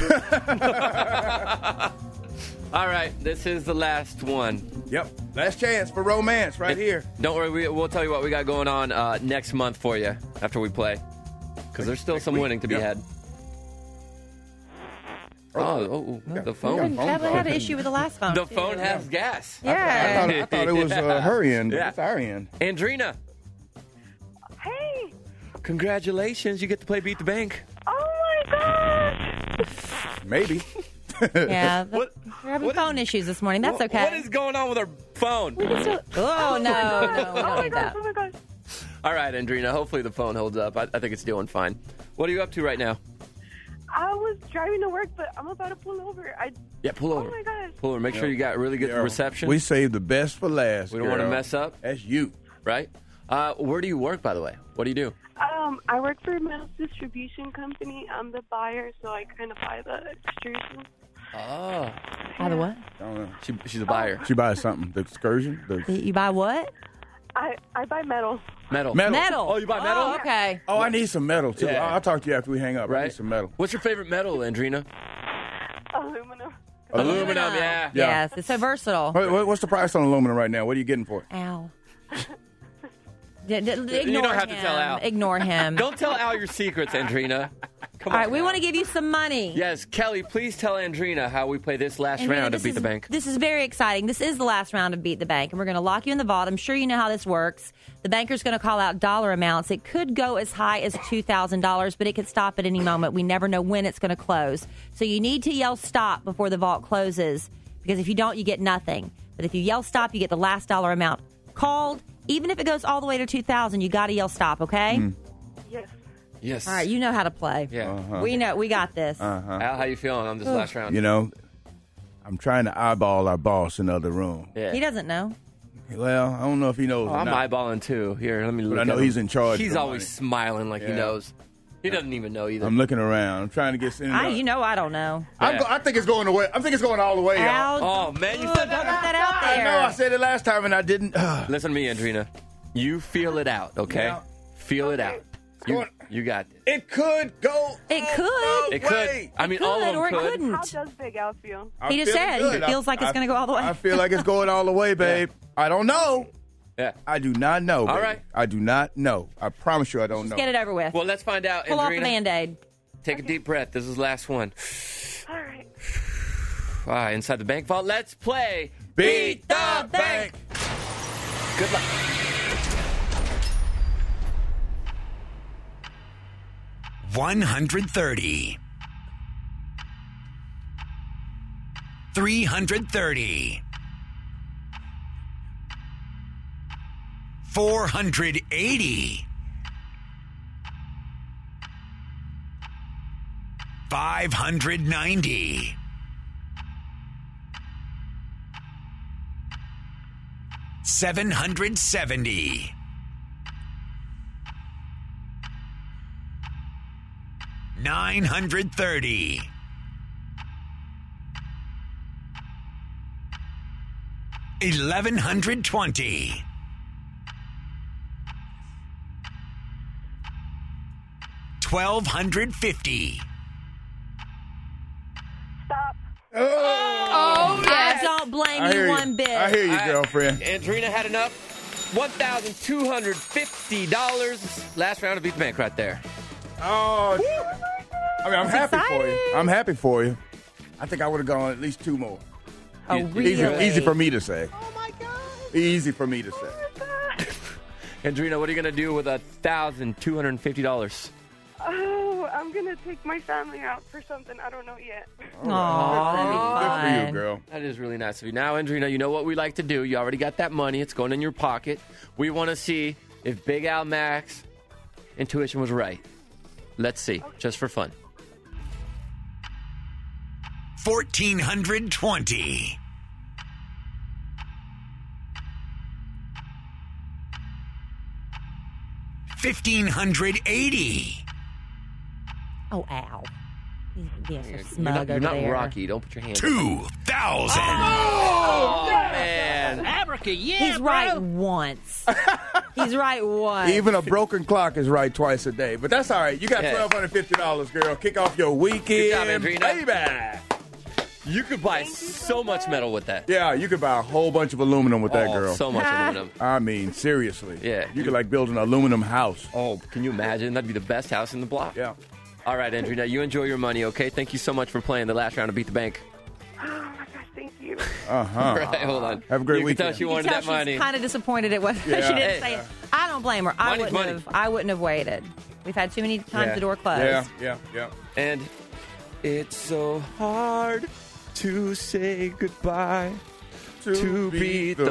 All right, this is the last one. Yep. Last chance for romance right And here. Don't worry, we, we'll tell you what we got going on uh, next month for you after we play. Because there's still some week. winning to be Yep. had. Oh, oh, oh, the phone. phone Yeah, we call. had an issue with the last phone. The too. phone has gas. I Yeah. thought, I thought it was uh, her end, but Yeah. it's our end. Andrina, Hey! congratulations. You get to play Beat the Bank. Oh my gosh! Maybe. Yeah, the, What- we're having what phone issues this morning. That's okay. What is going on with our phone? Oh, no, no, we don't Oh my need gosh! that. Oh my gosh! All right, Andrina, hopefully the phone holds up. I, I think it's doing fine. What are you up to right now? I was driving to work, but I'm about to pull over. I. Yeah, pull over. Oh my gosh! Pull over. Make sure you got really good Yeah. reception. We saved the best for last. We don't want to girl. mess up, That's you. right? Uh, where do you work, by the way? What do you do? Um, I work for a metals distribution company. I'm the buyer, so I kind of buy the extrusions. Oh, By the what? I don't know. she, she's a buyer. She buys something. The excursion. The... You buy what? I I buy metals. Metal. Metal. Metal. Oh, you buy metal? Oh, okay. Oh, I need some metal too. Yeah. I'll, I'll talk to you after we hang up. I Right? need some metal. What's your favorite metal, Andrina? Aluminum. Aluminum, yeah. Yeah. Yes, it's so versatile. What, what- what's the price on aluminum right now? What are you getting for it? Ow. D- d- ignore don't have to him. tell Al. Ignore him. Don't tell Al your secrets, Andrina. Come All on. right, we want to give you some money. Yes, Kelly, please tell Andrina how we play this last And round really, of this Beat is- the Bank. This is very exciting. This is the last round of Beat the Bank, and we're going to lock you in the vault. I'm sure you know how this works. The banker's going to call out dollar amounts. It could go as high as two thousand dollars, but it could stop at any moment. We never know when it's going to close. So you need to yell stop before the vault closes, because if you don't, you get nothing. But if you yell stop, you get the last dollar amount called. Even if it goes all the way to two thousand dollars, you got to yell stop, okay? Yes. Yes. All right, you know how to play. Yeah. Uh-huh. We know. We got this. Uh-huh. Al, how you feeling on this last round? You know, I'm trying to eyeball our boss in the other room. Yeah. He doesn't know. Well, I don't know if he knows. Oh, or I'm not. eyeballing too. Here, let me look I at know him. he's in charge of He's the always money. smiling like he Yeah. knows. He doesn't even know either. I'm looking around. I'm trying to get. In I, you know, I don't know. I'm Yeah. go- I think it's going away. I think it's going all the way, y'all. Al, Oh, man, you Ugh, said don't that. put that out I there. know. I said it last time and I didn't. Listen to me, Andrina. You feel it out, okay? Yeah. Feel it out. You, going- you got this. It could go. It all could. the It could. way. I mean, It all of could, them or it could. couldn't. How does Big Al feel? I'm He just feeling said good. he feels I- like it's I- gonna go all the way. I feel like it's going all the way, babe. I don't know. Yeah. I do not know. All baby. right. I do not know. I promise you I don't Just know. get it over with. Well, let's find out. Pull off the Andrina. Band-Aid. Take a deep breath. This is the last one. All right. All right, inside the bank vault. Let's play Beat the Bank. Good luck. one hundred thirty. three hundred thirty. four hundred eighty. five hundred ninety. seven hundred seventy. nine hundred thirty. eleven hundred twenty. twelve hundred fifty. Stop. Oh, I don't blame I you hear you. one bit. I hear you, All right, girlfriend. Andrina had enough. one thousand two hundred fifty dollars. Last round of Beat the Bank right there. Oh, I mean, I'm That's happy for you. exciting. I'm happy for you. I think I would have gone at least two more. Oh, You- really? Easy, easy for me to say. Oh my god. Easy for me to say. Andrina, what are you going to do with one thousand two hundred fifty dollars? Oh, I'm gonna take my family out for something. I don't know yet. Aw, that'd be Good for you, fun. girl. That is really nice of you. Now, Andrina, you know what we like to do. You already got that money. It's going in your pocket. We want to see if Big Al Mac's intuition was right. Let's see, just for fun. fourteen hundred twenty. fifteen hundred eighty. Oh, ow. He's being so You're smug not, you're over not there. Rocky. Don't put your hands up. two thousand. Oh, man. He's right once. He's right once. Even a broken clock is right twice a day. But that's all right. You got Yeah. twelve hundred fifty dollars, girl. Kick off your weekend, Good job, Andrina. baby. You could buy so much metal with that. Yeah, you could buy a whole bunch of aluminum with that, Oh, girl. so much aluminum. I mean, seriously. Yeah. You could like build an aluminum house. Oh, can you imagine? That'd be the best house in the block. Yeah. All right, Andrina, you enjoy your money, okay? Thank you so much for playing the last round of Beat the Bank. Oh my gosh, thank you. Uh-huh. All right, hold on. Have a great you weekend. Can tell she You wanted can tell that money. she's kind of disappointed at what she Yeah. didn't Hey. say it. I don't blame her. I Money's wouldn't money. have. I wouldn't have waited. We've had too many times Yeah. the door closed. Yeah, yeah, yeah. And it's so hard to say goodbye to, beat, the,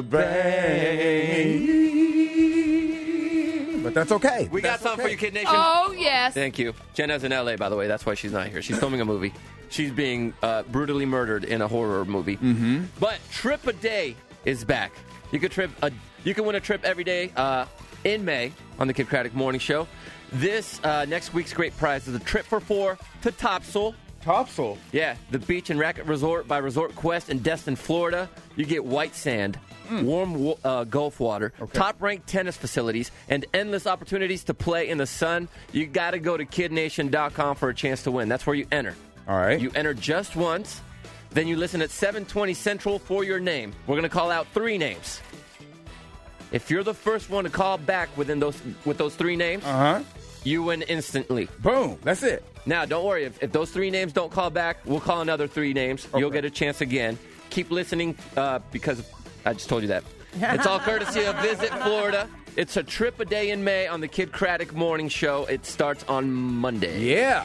bank. But that's okay. We got That's something okay. for you, Kid Nation. Oh, yes. Thank you. Jenna's in L A, by the way. That's why she's not here. She's filming a movie. She's being uh, brutally murdered in a horror movie. Mm-hmm. But Trip a Day is back. You could trip. A, you can win a trip every day uh, in May on the Kid Craddock Morning Show. This uh, next week's great prize is a trip for four to Topsail. Topsail. Yeah, the beach and racket resort by Resort Quest in Destin, Florida. You get white sand, warm uh, Gulf water, top-ranked tennis facilities, and endless opportunities to play in the sun. You got to go to kid nation dot com for a chance to win. That's where you enter. All right. You enter just once, then you listen at seven twenty Central for your name. We're going to call out three names. If you're the first one to call back within those with those three names, Uh-huh. you win instantly. Boom. That's it. Now, don't worry. If, if those three names don't call back, we'll call another three names. You'll Okay. get a chance again. Keep listening uh, because I just told you that. It's all courtesy of Visit Florida. It's a trip a day in May on the Kid Craddock Morning Show. It starts on Monday. Yeah.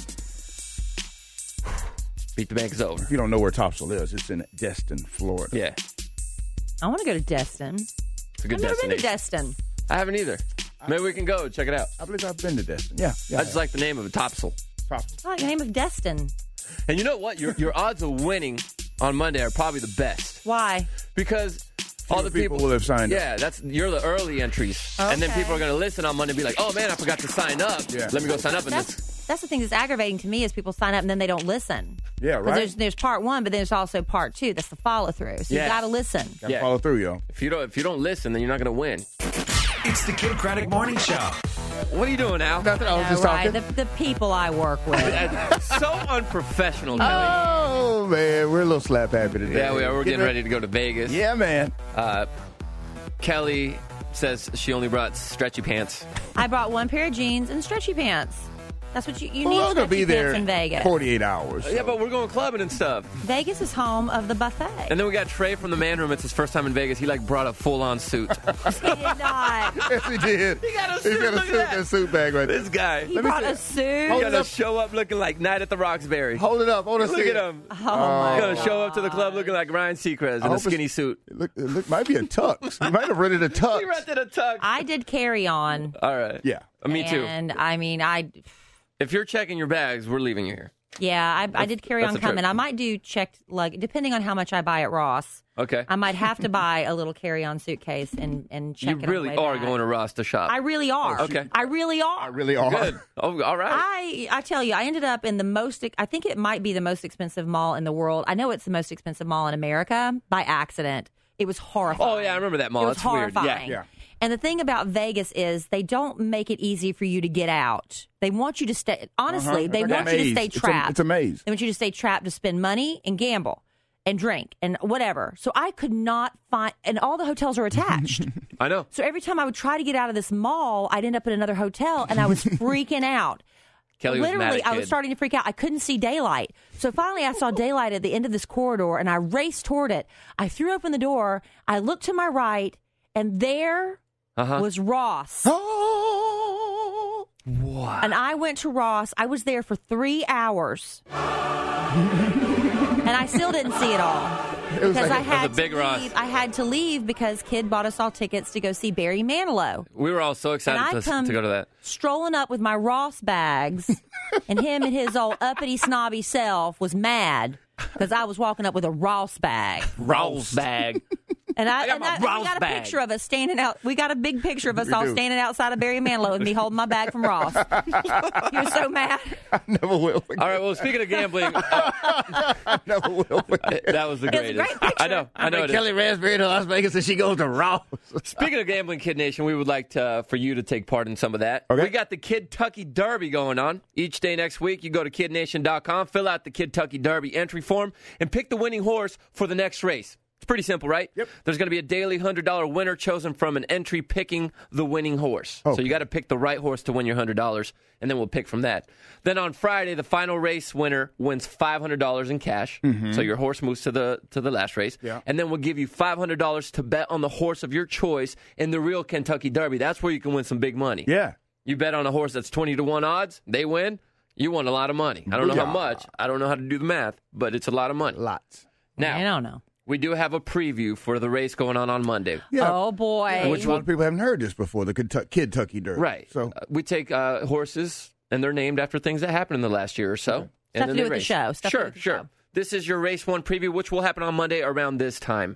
Beat the Bank is over. If you don't know where Topsail is, it's in Destin, Florida. Yeah, I want to go to Destin. it's a good I've never been to destination. Destin. I haven't either. Maybe we can go check it out. I believe I've been to Destin. Yeah. yeah I just like the name of it, Topsail. Topsail. I like the name of Destin. And you know what? Your your odds of winning on Monday are probably the best Why? because all the people people will have signed up. Yeah, that's you're the early entries, and then Okay. people are going to listen on Monday and be like, "Oh man, I forgot to sign up. Yeah. Let me go sign up." And this, That's that's the thing that's aggravating to me is people sign up and then they don't listen. Yeah, 'Cause right. There's there's part one, but then there's also part two. That's the follow through. So Yeah. you got to listen. Gotta Yeah. follow through, yo. if you don't if you don't listen, then you're not going to win. It's the Kid Craddock Morning Show. What are you doing, Al? Nothing. I was No, just right? talking. The, the people I work with. That's so unprofessional, Kelly. Oh, man. We're a little slap happy today. Yeah, we are. We're getting Get ready to go to Vegas. Yeah, man. Uh, Kelly says she only brought stretchy pants. I brought one pair of jeans and stretchy pants. That's what you, you Well, need I'm gonna stretchy be there pants in Vegas. forty-eight hours. Yeah, but we're going clubbing and stuff. Vegas is home of the buffet. And then we got Trey from the Man Room. It's his first time in Vegas. He like brought a full-on suit. He did not. Yes, he did. He got a He's suit. got a Look suit, at that. a suit bag right there. This guy. He Let me brought see a it. suit. He's Hold it gonna up. show up looking like Night at the Roxbury. Hold it up. I want to Look see at it. him. Oh, my He's gonna God. show up to the club looking like Ryan Seacrest in I a hope it's- skinny suit. It look, it look, might be a tux. You might have rented a tux. He rented a tux. I did carry on. All right. Yeah. Uh, Me too. And I mean, I, If you're checking your bags, we're leaving you here. yeah, I, I did carry that's on a trip. coming. I might do checked luggage, depending on how much I buy at Ross. Okay. I might have to buy a little carry-on suitcase and, and check You it really on the way are back. going to Ross to shop. I really are. Okay. I really are. I really are. Good. Oh, all right. I I tell you, I ended up in the most. I think it might be the most expensive mall in the world. I know it's the most expensive mall in America by accident. It was horrifying. Oh, yeah, I remember that mall. It was That's weird. Yeah. horrifying. Yeah. And the thing about Vegas is they don't make it easy for you to get out. They want you to stay. Honestly, Uh-huh. they Like a want you to maze. stay It's a- trapped. it's a maze. They want you to stay trapped to spend money and gamble and drink and whatever. So I could not find, and all the hotels are attached. I know. So every time I would try to get out of this mall, I'd end up at another hotel, and I was freaking out. Kelly was Literally, mad at I was kid. starting to freak out. I couldn't see daylight. So finally, I saw daylight at the end of this corridor, and I raced toward it. I threw open the door. I looked to my right, and there Uh-huh. was Ross. What? And I went to Ross. I was there for three hours. And I still didn't see it all. It was Because like I a- had it was a big to Ross. leave. I had to leave because Kid bought us all tickets to go see Barry Manilow. We were all so excited And I to, come to go to that. strolling up with my Ross bags, and him and his old uppity snobby self was mad because I was walking up with a Ross bag. Ross bag. And I, I got and my I, and we Ross got a bag. picture of us standing out. We got a big picture of us We all do. standing outside of Barry Manilow and me holding my bag from Ross. He was so mad. I never will. Forget. All right, well, speaking of gambling, uh, I never will. Forget. that was the It was a greatest. great picture. I know. I know. it is. Kelly Raspberry to Las Vegas and she goes to Ross. Speaking of gambling, Kid Nation, we would like to, uh, for you to take part in some of that. Okay. We got the Kentucky Derby going on. Each day next week, you go to kid nation dot com, fill out the Kentucky Derby entry form, and pick the winning horse for the next race. It's pretty simple, right? Yep. There's going to be a daily one hundred dollars winner chosen from an entry picking the winning horse. So Okay. you got to pick the right horse to win your one hundred dollars, and then we'll pick from that. Then on Friday, the final race winner wins five hundred dollars in cash. So your horse moves to the to the last race. Yeah. And then we'll give you five hundred dollars to bet on the horse of your choice in the real Kentucky Derby. That's where you can win some big money. Yeah. You bet on a horse that's twenty to one odds, they win, you won a lot of money. I don't know how Yeah. much. I don't know how to do the math, but it's a lot of money. Lots. Now, I don't know. we do have a preview for the race going on on Monday. Yeah. Oh, boy. Which a lot of people haven't heard this before, the Kentucky, Kentucky Derby. Right. So Uh, we take uh, horses, and they're named after things that happened in the last year or so. And Stuff to then do they with the race. show. Stuff to do sure, with the sure. show. This is your race one preview, which will happen on Monday around this time.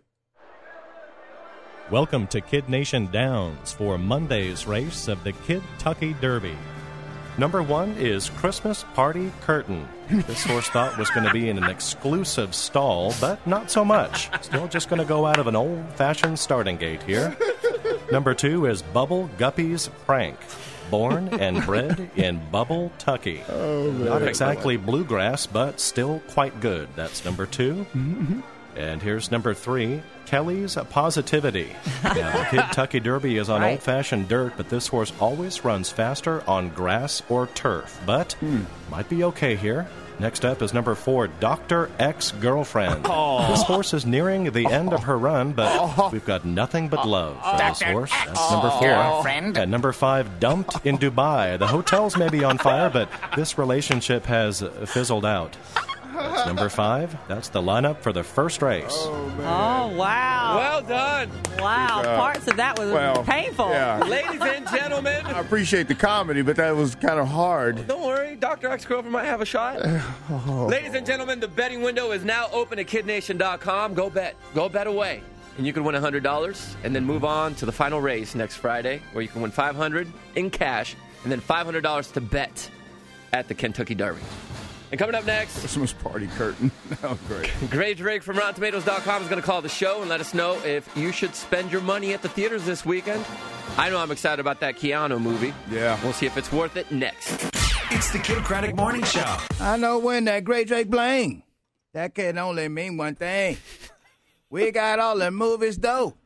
Welcome to Kid Nation Downs for Monday's race of the Kentucky Derby. Number one is Christmas Party Curtain. This horse thought was going to be in an exclusive stall, but not so much. Still just going to go out of an old-fashioned starting gate here. Number two is Bubble Guppy's Prank. Born and bred in Bubble Tucky. Oh, Not exactly bluegrass, but still quite good. That's number two. And here's number three, Kelly's Positivity. Now, the Kentucky Derby is on Right. old-fashioned dirt, but this horse always runs faster on grass or turf. But might be okay here. Next up is number four, Doctor Ex-Girlfriend. This horse is nearing the end of her run, but we've got nothing but love for this horse. That's number four. And number five, Dumped in Dubai. The hotels may be on fire, but this relationship has fizzled out. That's number five. That's the lineup for the first race. Oh, wow. Well done. Wow. job. Parts of that was Well, painful. yeah. Ladies and gentlemen, I appreciate the comedy, but that was kind of hard. don't worry, Doctor Ex-Girlfriend might have a shot. Ladies and gentlemen, the betting window is now open at kid nation dot com. Go bet. Go bet away. And you can win one hundred dollars and then move on to the final race next Friday where you can win five hundred dollars in cash and then five hundred dollars to bet at the Kentucky Derby. And coming up next, Christmas Party Curtain. That was great. Gray Drake from Rotten Tomatoes dot com is going to call the show and let us know if you should spend your money at the theaters this weekend. I know I'm excited about that Keanu movie. Yeah. We'll see if it's worth it next. It's the Kid Craddock Morning Show. I know when that Great Drake Bling. That can only mean one thing. We got all the movies, though.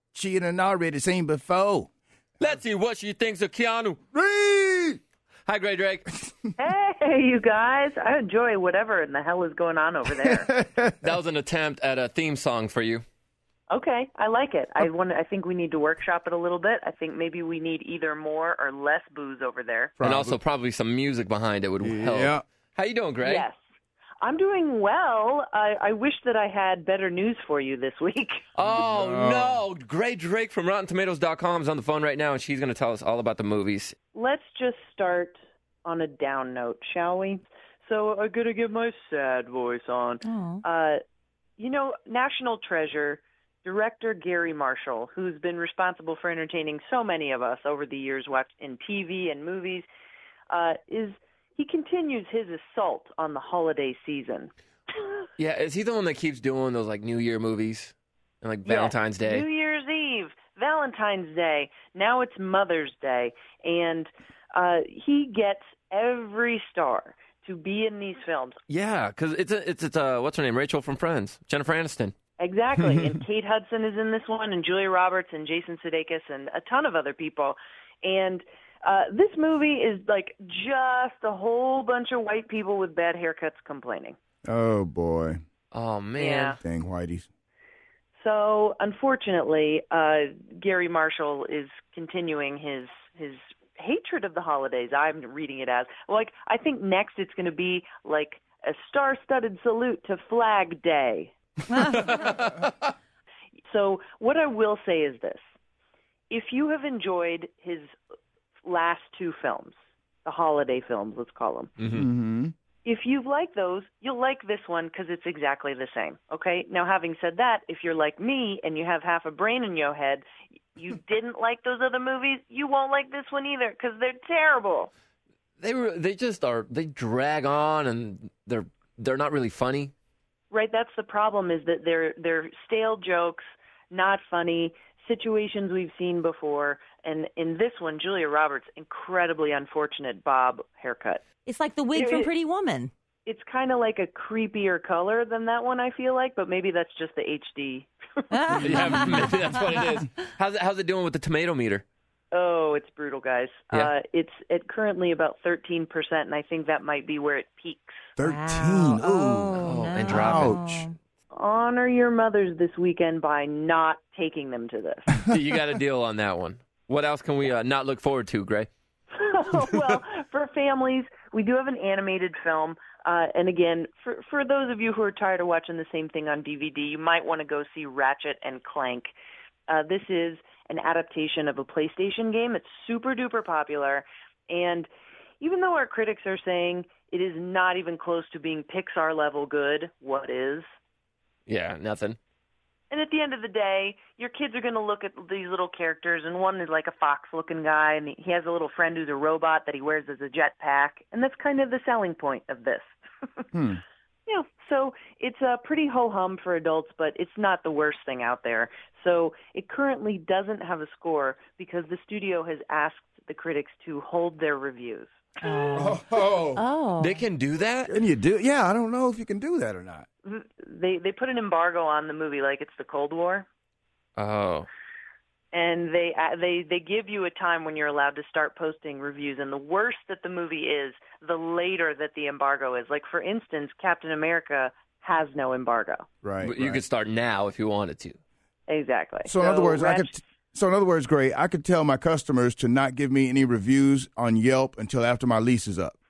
she had already seen before. Let's see what she thinks of Keanu. Reed! Hi, Gray Drake. Hey, you guys. I enjoy whatever in the hell is going on over there. That was an attempt at a theme song for you. Okay, I like it. I want. I think we need to workshop it a little bit. I think maybe we need either more or less booze over there. And also probably some music behind it would help. Yeah. How you doing, Gray? Yes. I'm doing well. I, I wish that I had better news for you this week. Oh, no. Gray Drake from Rotten Tomatoes dot com is on the phone right now, and she's going to tell us all about the movies. Let's just start on a down note, shall we? So I'm going to get my sad voice on. Uh, you know, National Treasure, director Gary Marshall, who's been responsible for entertaining so many of us over the years, watched in T V and movies, uh, is he continues his assault on the holiday season. Yeah, is he the one that keeps doing those like New Year movies and like Valentine's Yes. Day? New Year's Eve, Valentine's Day. Now it's Mother's Day, and uh, he gets every star to be in these films. Yeah, because it's a, it's it's uh what's her name? Rachel from Friends, Jennifer Aniston. Exactly, and Kate Hudson is in this one, and Julia Roberts, and Jason Sudeikis, and a ton of other people. And uh, this movie is like just a whole bunch of white people with bad haircuts complaining. Oh, boy. Oh, man. Yeah. Dang whiteys. So, unfortunately, uh, Gary Marshall is continuing his his hatred of the holidays. I'm reading it as like I think next it's going to be like a star-studded salute to Flag Day. So, what I will say is this: if you have enjoyed his last two films, the holiday films, let's call them. Mm-hmm. If you've liked those, you'll like this one because it's exactly the same. Okay. Now, having said that, if you're like me and you have half a brain in your head, you didn't like those other movies, you won't like this one either because they're terrible. They were they just are they drag on and they're they're not really funny. Right. That's the problem, is that they're they're stale jokes, not funny, situations we've seen before. And in this one, Julia Roberts, incredibly unfortunate bob haircut. It's like the wig It- from it- Pretty Woman. It's kind of like a creepier color than that one, I feel like, but maybe that's just the H D. Yeah, maybe that's what it is. How's it, how's it doing with the tomato meter? Oh, it's brutal, guys. Yeah. Uh, it's at currently about thirteen percent, and I think that might be where it peaks. thirteen. Oh, and drop Ouch. Honor your mothers this weekend by not taking them to this. it. You got a deal on that one. What else can we uh, not look forward to, Gray? Well, for families, we do have an animated film. Uh, and again, for, for those of you who are tired of watching the same thing on D V D, you might want to go see Ratchet and Clank. Uh, this is an adaptation of a PlayStation game. It's super duper popular. And even though our critics are saying it is not even close to being Pixar level good, what is? Yeah, nothing. And at the end of the day, your kids are going to look at these little characters, and one is like a fox-looking guy, and he has a little friend who's a robot that he wears as a jetpack, and that's kind of the selling point of this. Hmm. Yeah, so it's uh, pretty ho-hum for adults, but it's not the worst thing out there. So it currently doesn't have a score because the studio has asked the critics to hold their reviews. Oh. Oh. They can do that? And you do? Yeah, I don't know if you can do that or not. They they put an embargo on the movie like it's the Cold War. Oh. And they uh, they they give you a time when you're allowed to start posting reviews. And the worse that the movie is, the later that the embargo is. Like, for instance, Captain America has no embargo. Right. But you right. could start now if you wanted to. Exactly. So, in other words, I Ratchet- could. So in other words, Gray, I could tell my customers to not give me any reviews on Yelp until after my lease is up.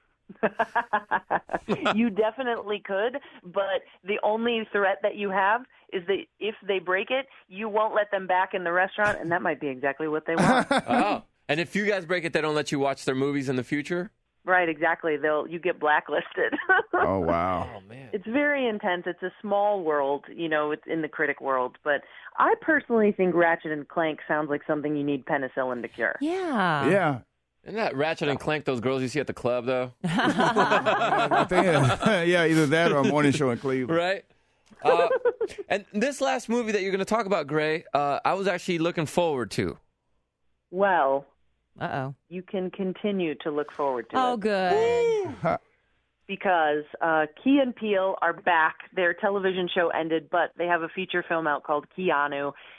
You definitely could, but the only threat that you have is that if they break it, you won't let them back in the restaurant, and that might be exactly what they want. Oh. And if you guys break it, they don't let you watch their movies in the future? Right, exactly. They'll you get blacklisted. Oh, wow. Oh, man. It's very intense. It's a small world, you know, it's in the critic world. But I personally think Ratchet and Clank sounds like something you need penicillin to cure. Yeah. Yeah. Isn't that Ratchet and Clank those girls you see at the club, though? I think, yeah, either that or a morning show in Cleveland. Right? Uh, and this last movie that you're going to talk about, Gray, uh, I was actually looking forward to. Well, Uh-oh. you can continue to look forward to Oh, it. good. Because uh, Key and Peele are back. Their television show ended, but they have a feature film out called Keanu,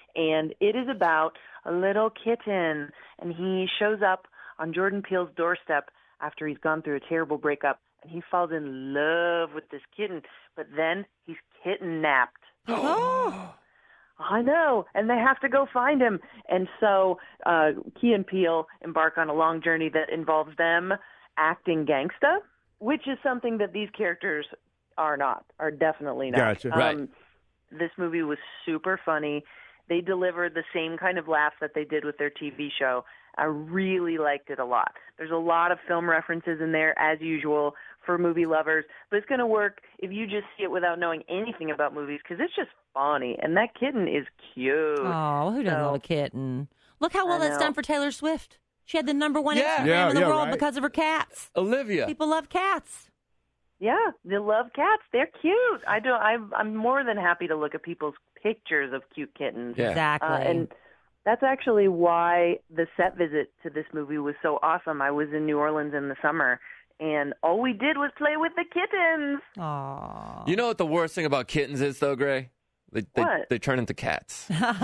And it is about a little kitten, and he shows up on Jordan Peele's doorstep after he's gone through a terrible breakup, and he falls in love with this kitten, but then he's kitten-napped. Oh. I know, and they have to go find him. And so uh, Key and Peele embark on a long journey that involves them acting gangsta, which is something that these characters are not, are definitely not. Gotcha. Right. Um, this movie was super funny. They delivered the same kind of laugh that they did with their T V show. I really liked it a lot. There's a lot of film references in there, as usual, for movie lovers, but it's going to work if you just see it without knowing anything about movies, because it's just funny, and that kitten is cute. Oh, who doesn't So- love a kitten? Look how well I that's know. done for Taylor Swift. She had the number one Yeah. Instagram Yeah, in the yeah, world right. because of her cats. Olivia. People love cats. Yeah, they love cats. They're cute. I do. I'm, I'm more than happy to look at people's pictures of cute kittens. Yeah. Exactly. Uh, and that's actually why the set visit to this movie was so awesome. I was in New Orleans in the summer, and all we did was play with the kittens. Aww. You know what the worst thing about kittens is, though, Gray? They, they, What? they turn into cats.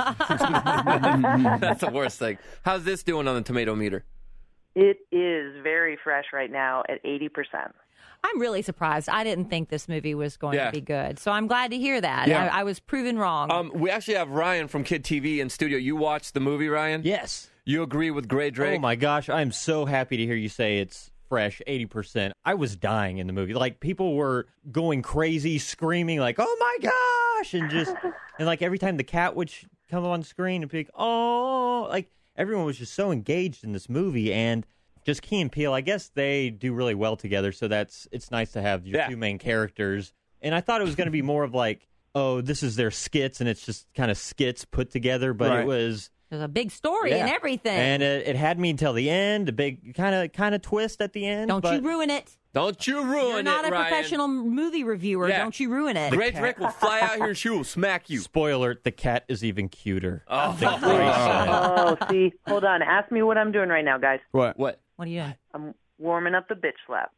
That's the worst thing. How's this doing on the tomato meter? It is very fresh right now at eighty percent. I'm really surprised. I didn't think this movie was going Yeah. to be good. So I'm glad to hear that. Yeah. I, I was proven wrong. Um, we actually have Ryan from Kid T V in studio. You watched the movie, Ryan? Yes. You agree with Gray Drake? Oh my gosh, I'm so happy to hear you say it's fresh, eighty percent. I was dying in the movie. Like, people were going crazy, screaming like, "Oh my gosh!" and just and like every time the cat would sh- come on screen and be like, "Oh!" Like, everyone was just so engaged in this movie, and just Key and Peele, I guess they do really well together. So that's it's nice to have your Yeah. two main characters. And I thought it was going to be more of like, oh, this is their skits, and it's just kind of skits put together, but Right. it was. There's a big story and Yeah. everything. And it, it had me until the end, a big kind of kind of twist at the end. Don't but you ruin it. Don't you ruin You're not it, a Ryan. professional movie reviewer. Yeah. Don't you ruin it. Gray Drake will fly out here and she will smack you. Spoiler, the cat is even cuter. Oh, The gray side. Oh, see, hold on. Ask me what I'm doing right now, guys. What? What? What are you doing? I'm warming up the bitch slap.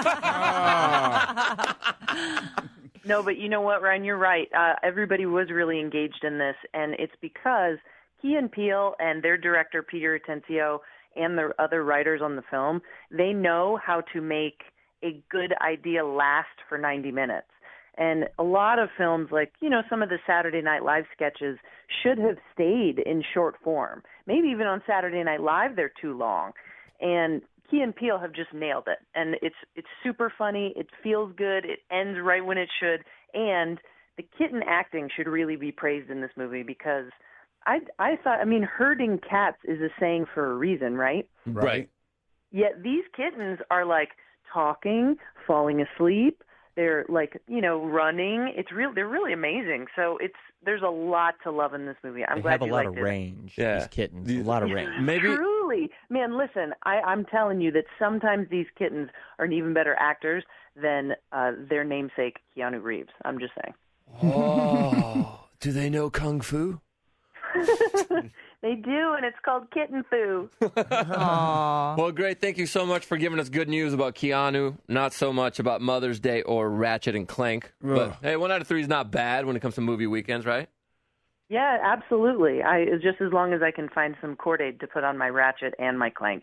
No, but you know what, Ryan? You're right. Uh, everybody was really engaged in this, and it's because Key and Peele and their director, Peter Atencio, and the other writers on the film, they know how to make a good idea last for ninety minutes. And a lot of films, like, you know, some of the Saturday Night Live sketches should have stayed in short form. Maybe even on Saturday Night Live, they're too long. And Key and Peele have just nailed it. And it's it's super funny. It feels good. It ends right when it should. And the kitten acting should really be praised in this movie, because I, I thought, I mean, herding cats is a saying for a reason, right? Right. Yet these kittens are like talking, falling asleep. They're like, you know, running. It's real. They're really amazing. So it's there's a lot to love in this movie. I'm They glad have a you lot liked of it. range. Yeah. These kittens, a lot of range. Maybe. Truly, man. Listen, I, I'm telling you that sometimes these kittens are even better actors than uh, their namesake Keanu Reeves. I'm just saying. Oh, do they know Kung Fu? They do, and it's called Kitten Foo. Well, great. Thank you so much for giving us good news about Keanu. Not so much about Mother's Day or Ratchet and Clank. But, Ugh. hey, one out of three is not bad when it comes to movie weekends, right? Yeah, absolutely. I just as long as I can find some Cord Aid to put on my Ratchet and my Clank.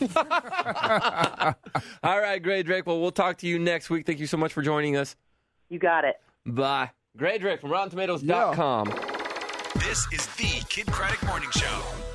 All right, Gray Drake. Well, we'll talk to you next week. Thank you so much for joining us. You got it. Bye. Gray Drake from Rotten Tomatoes dot com. This is the Kid Craddock Morning Show.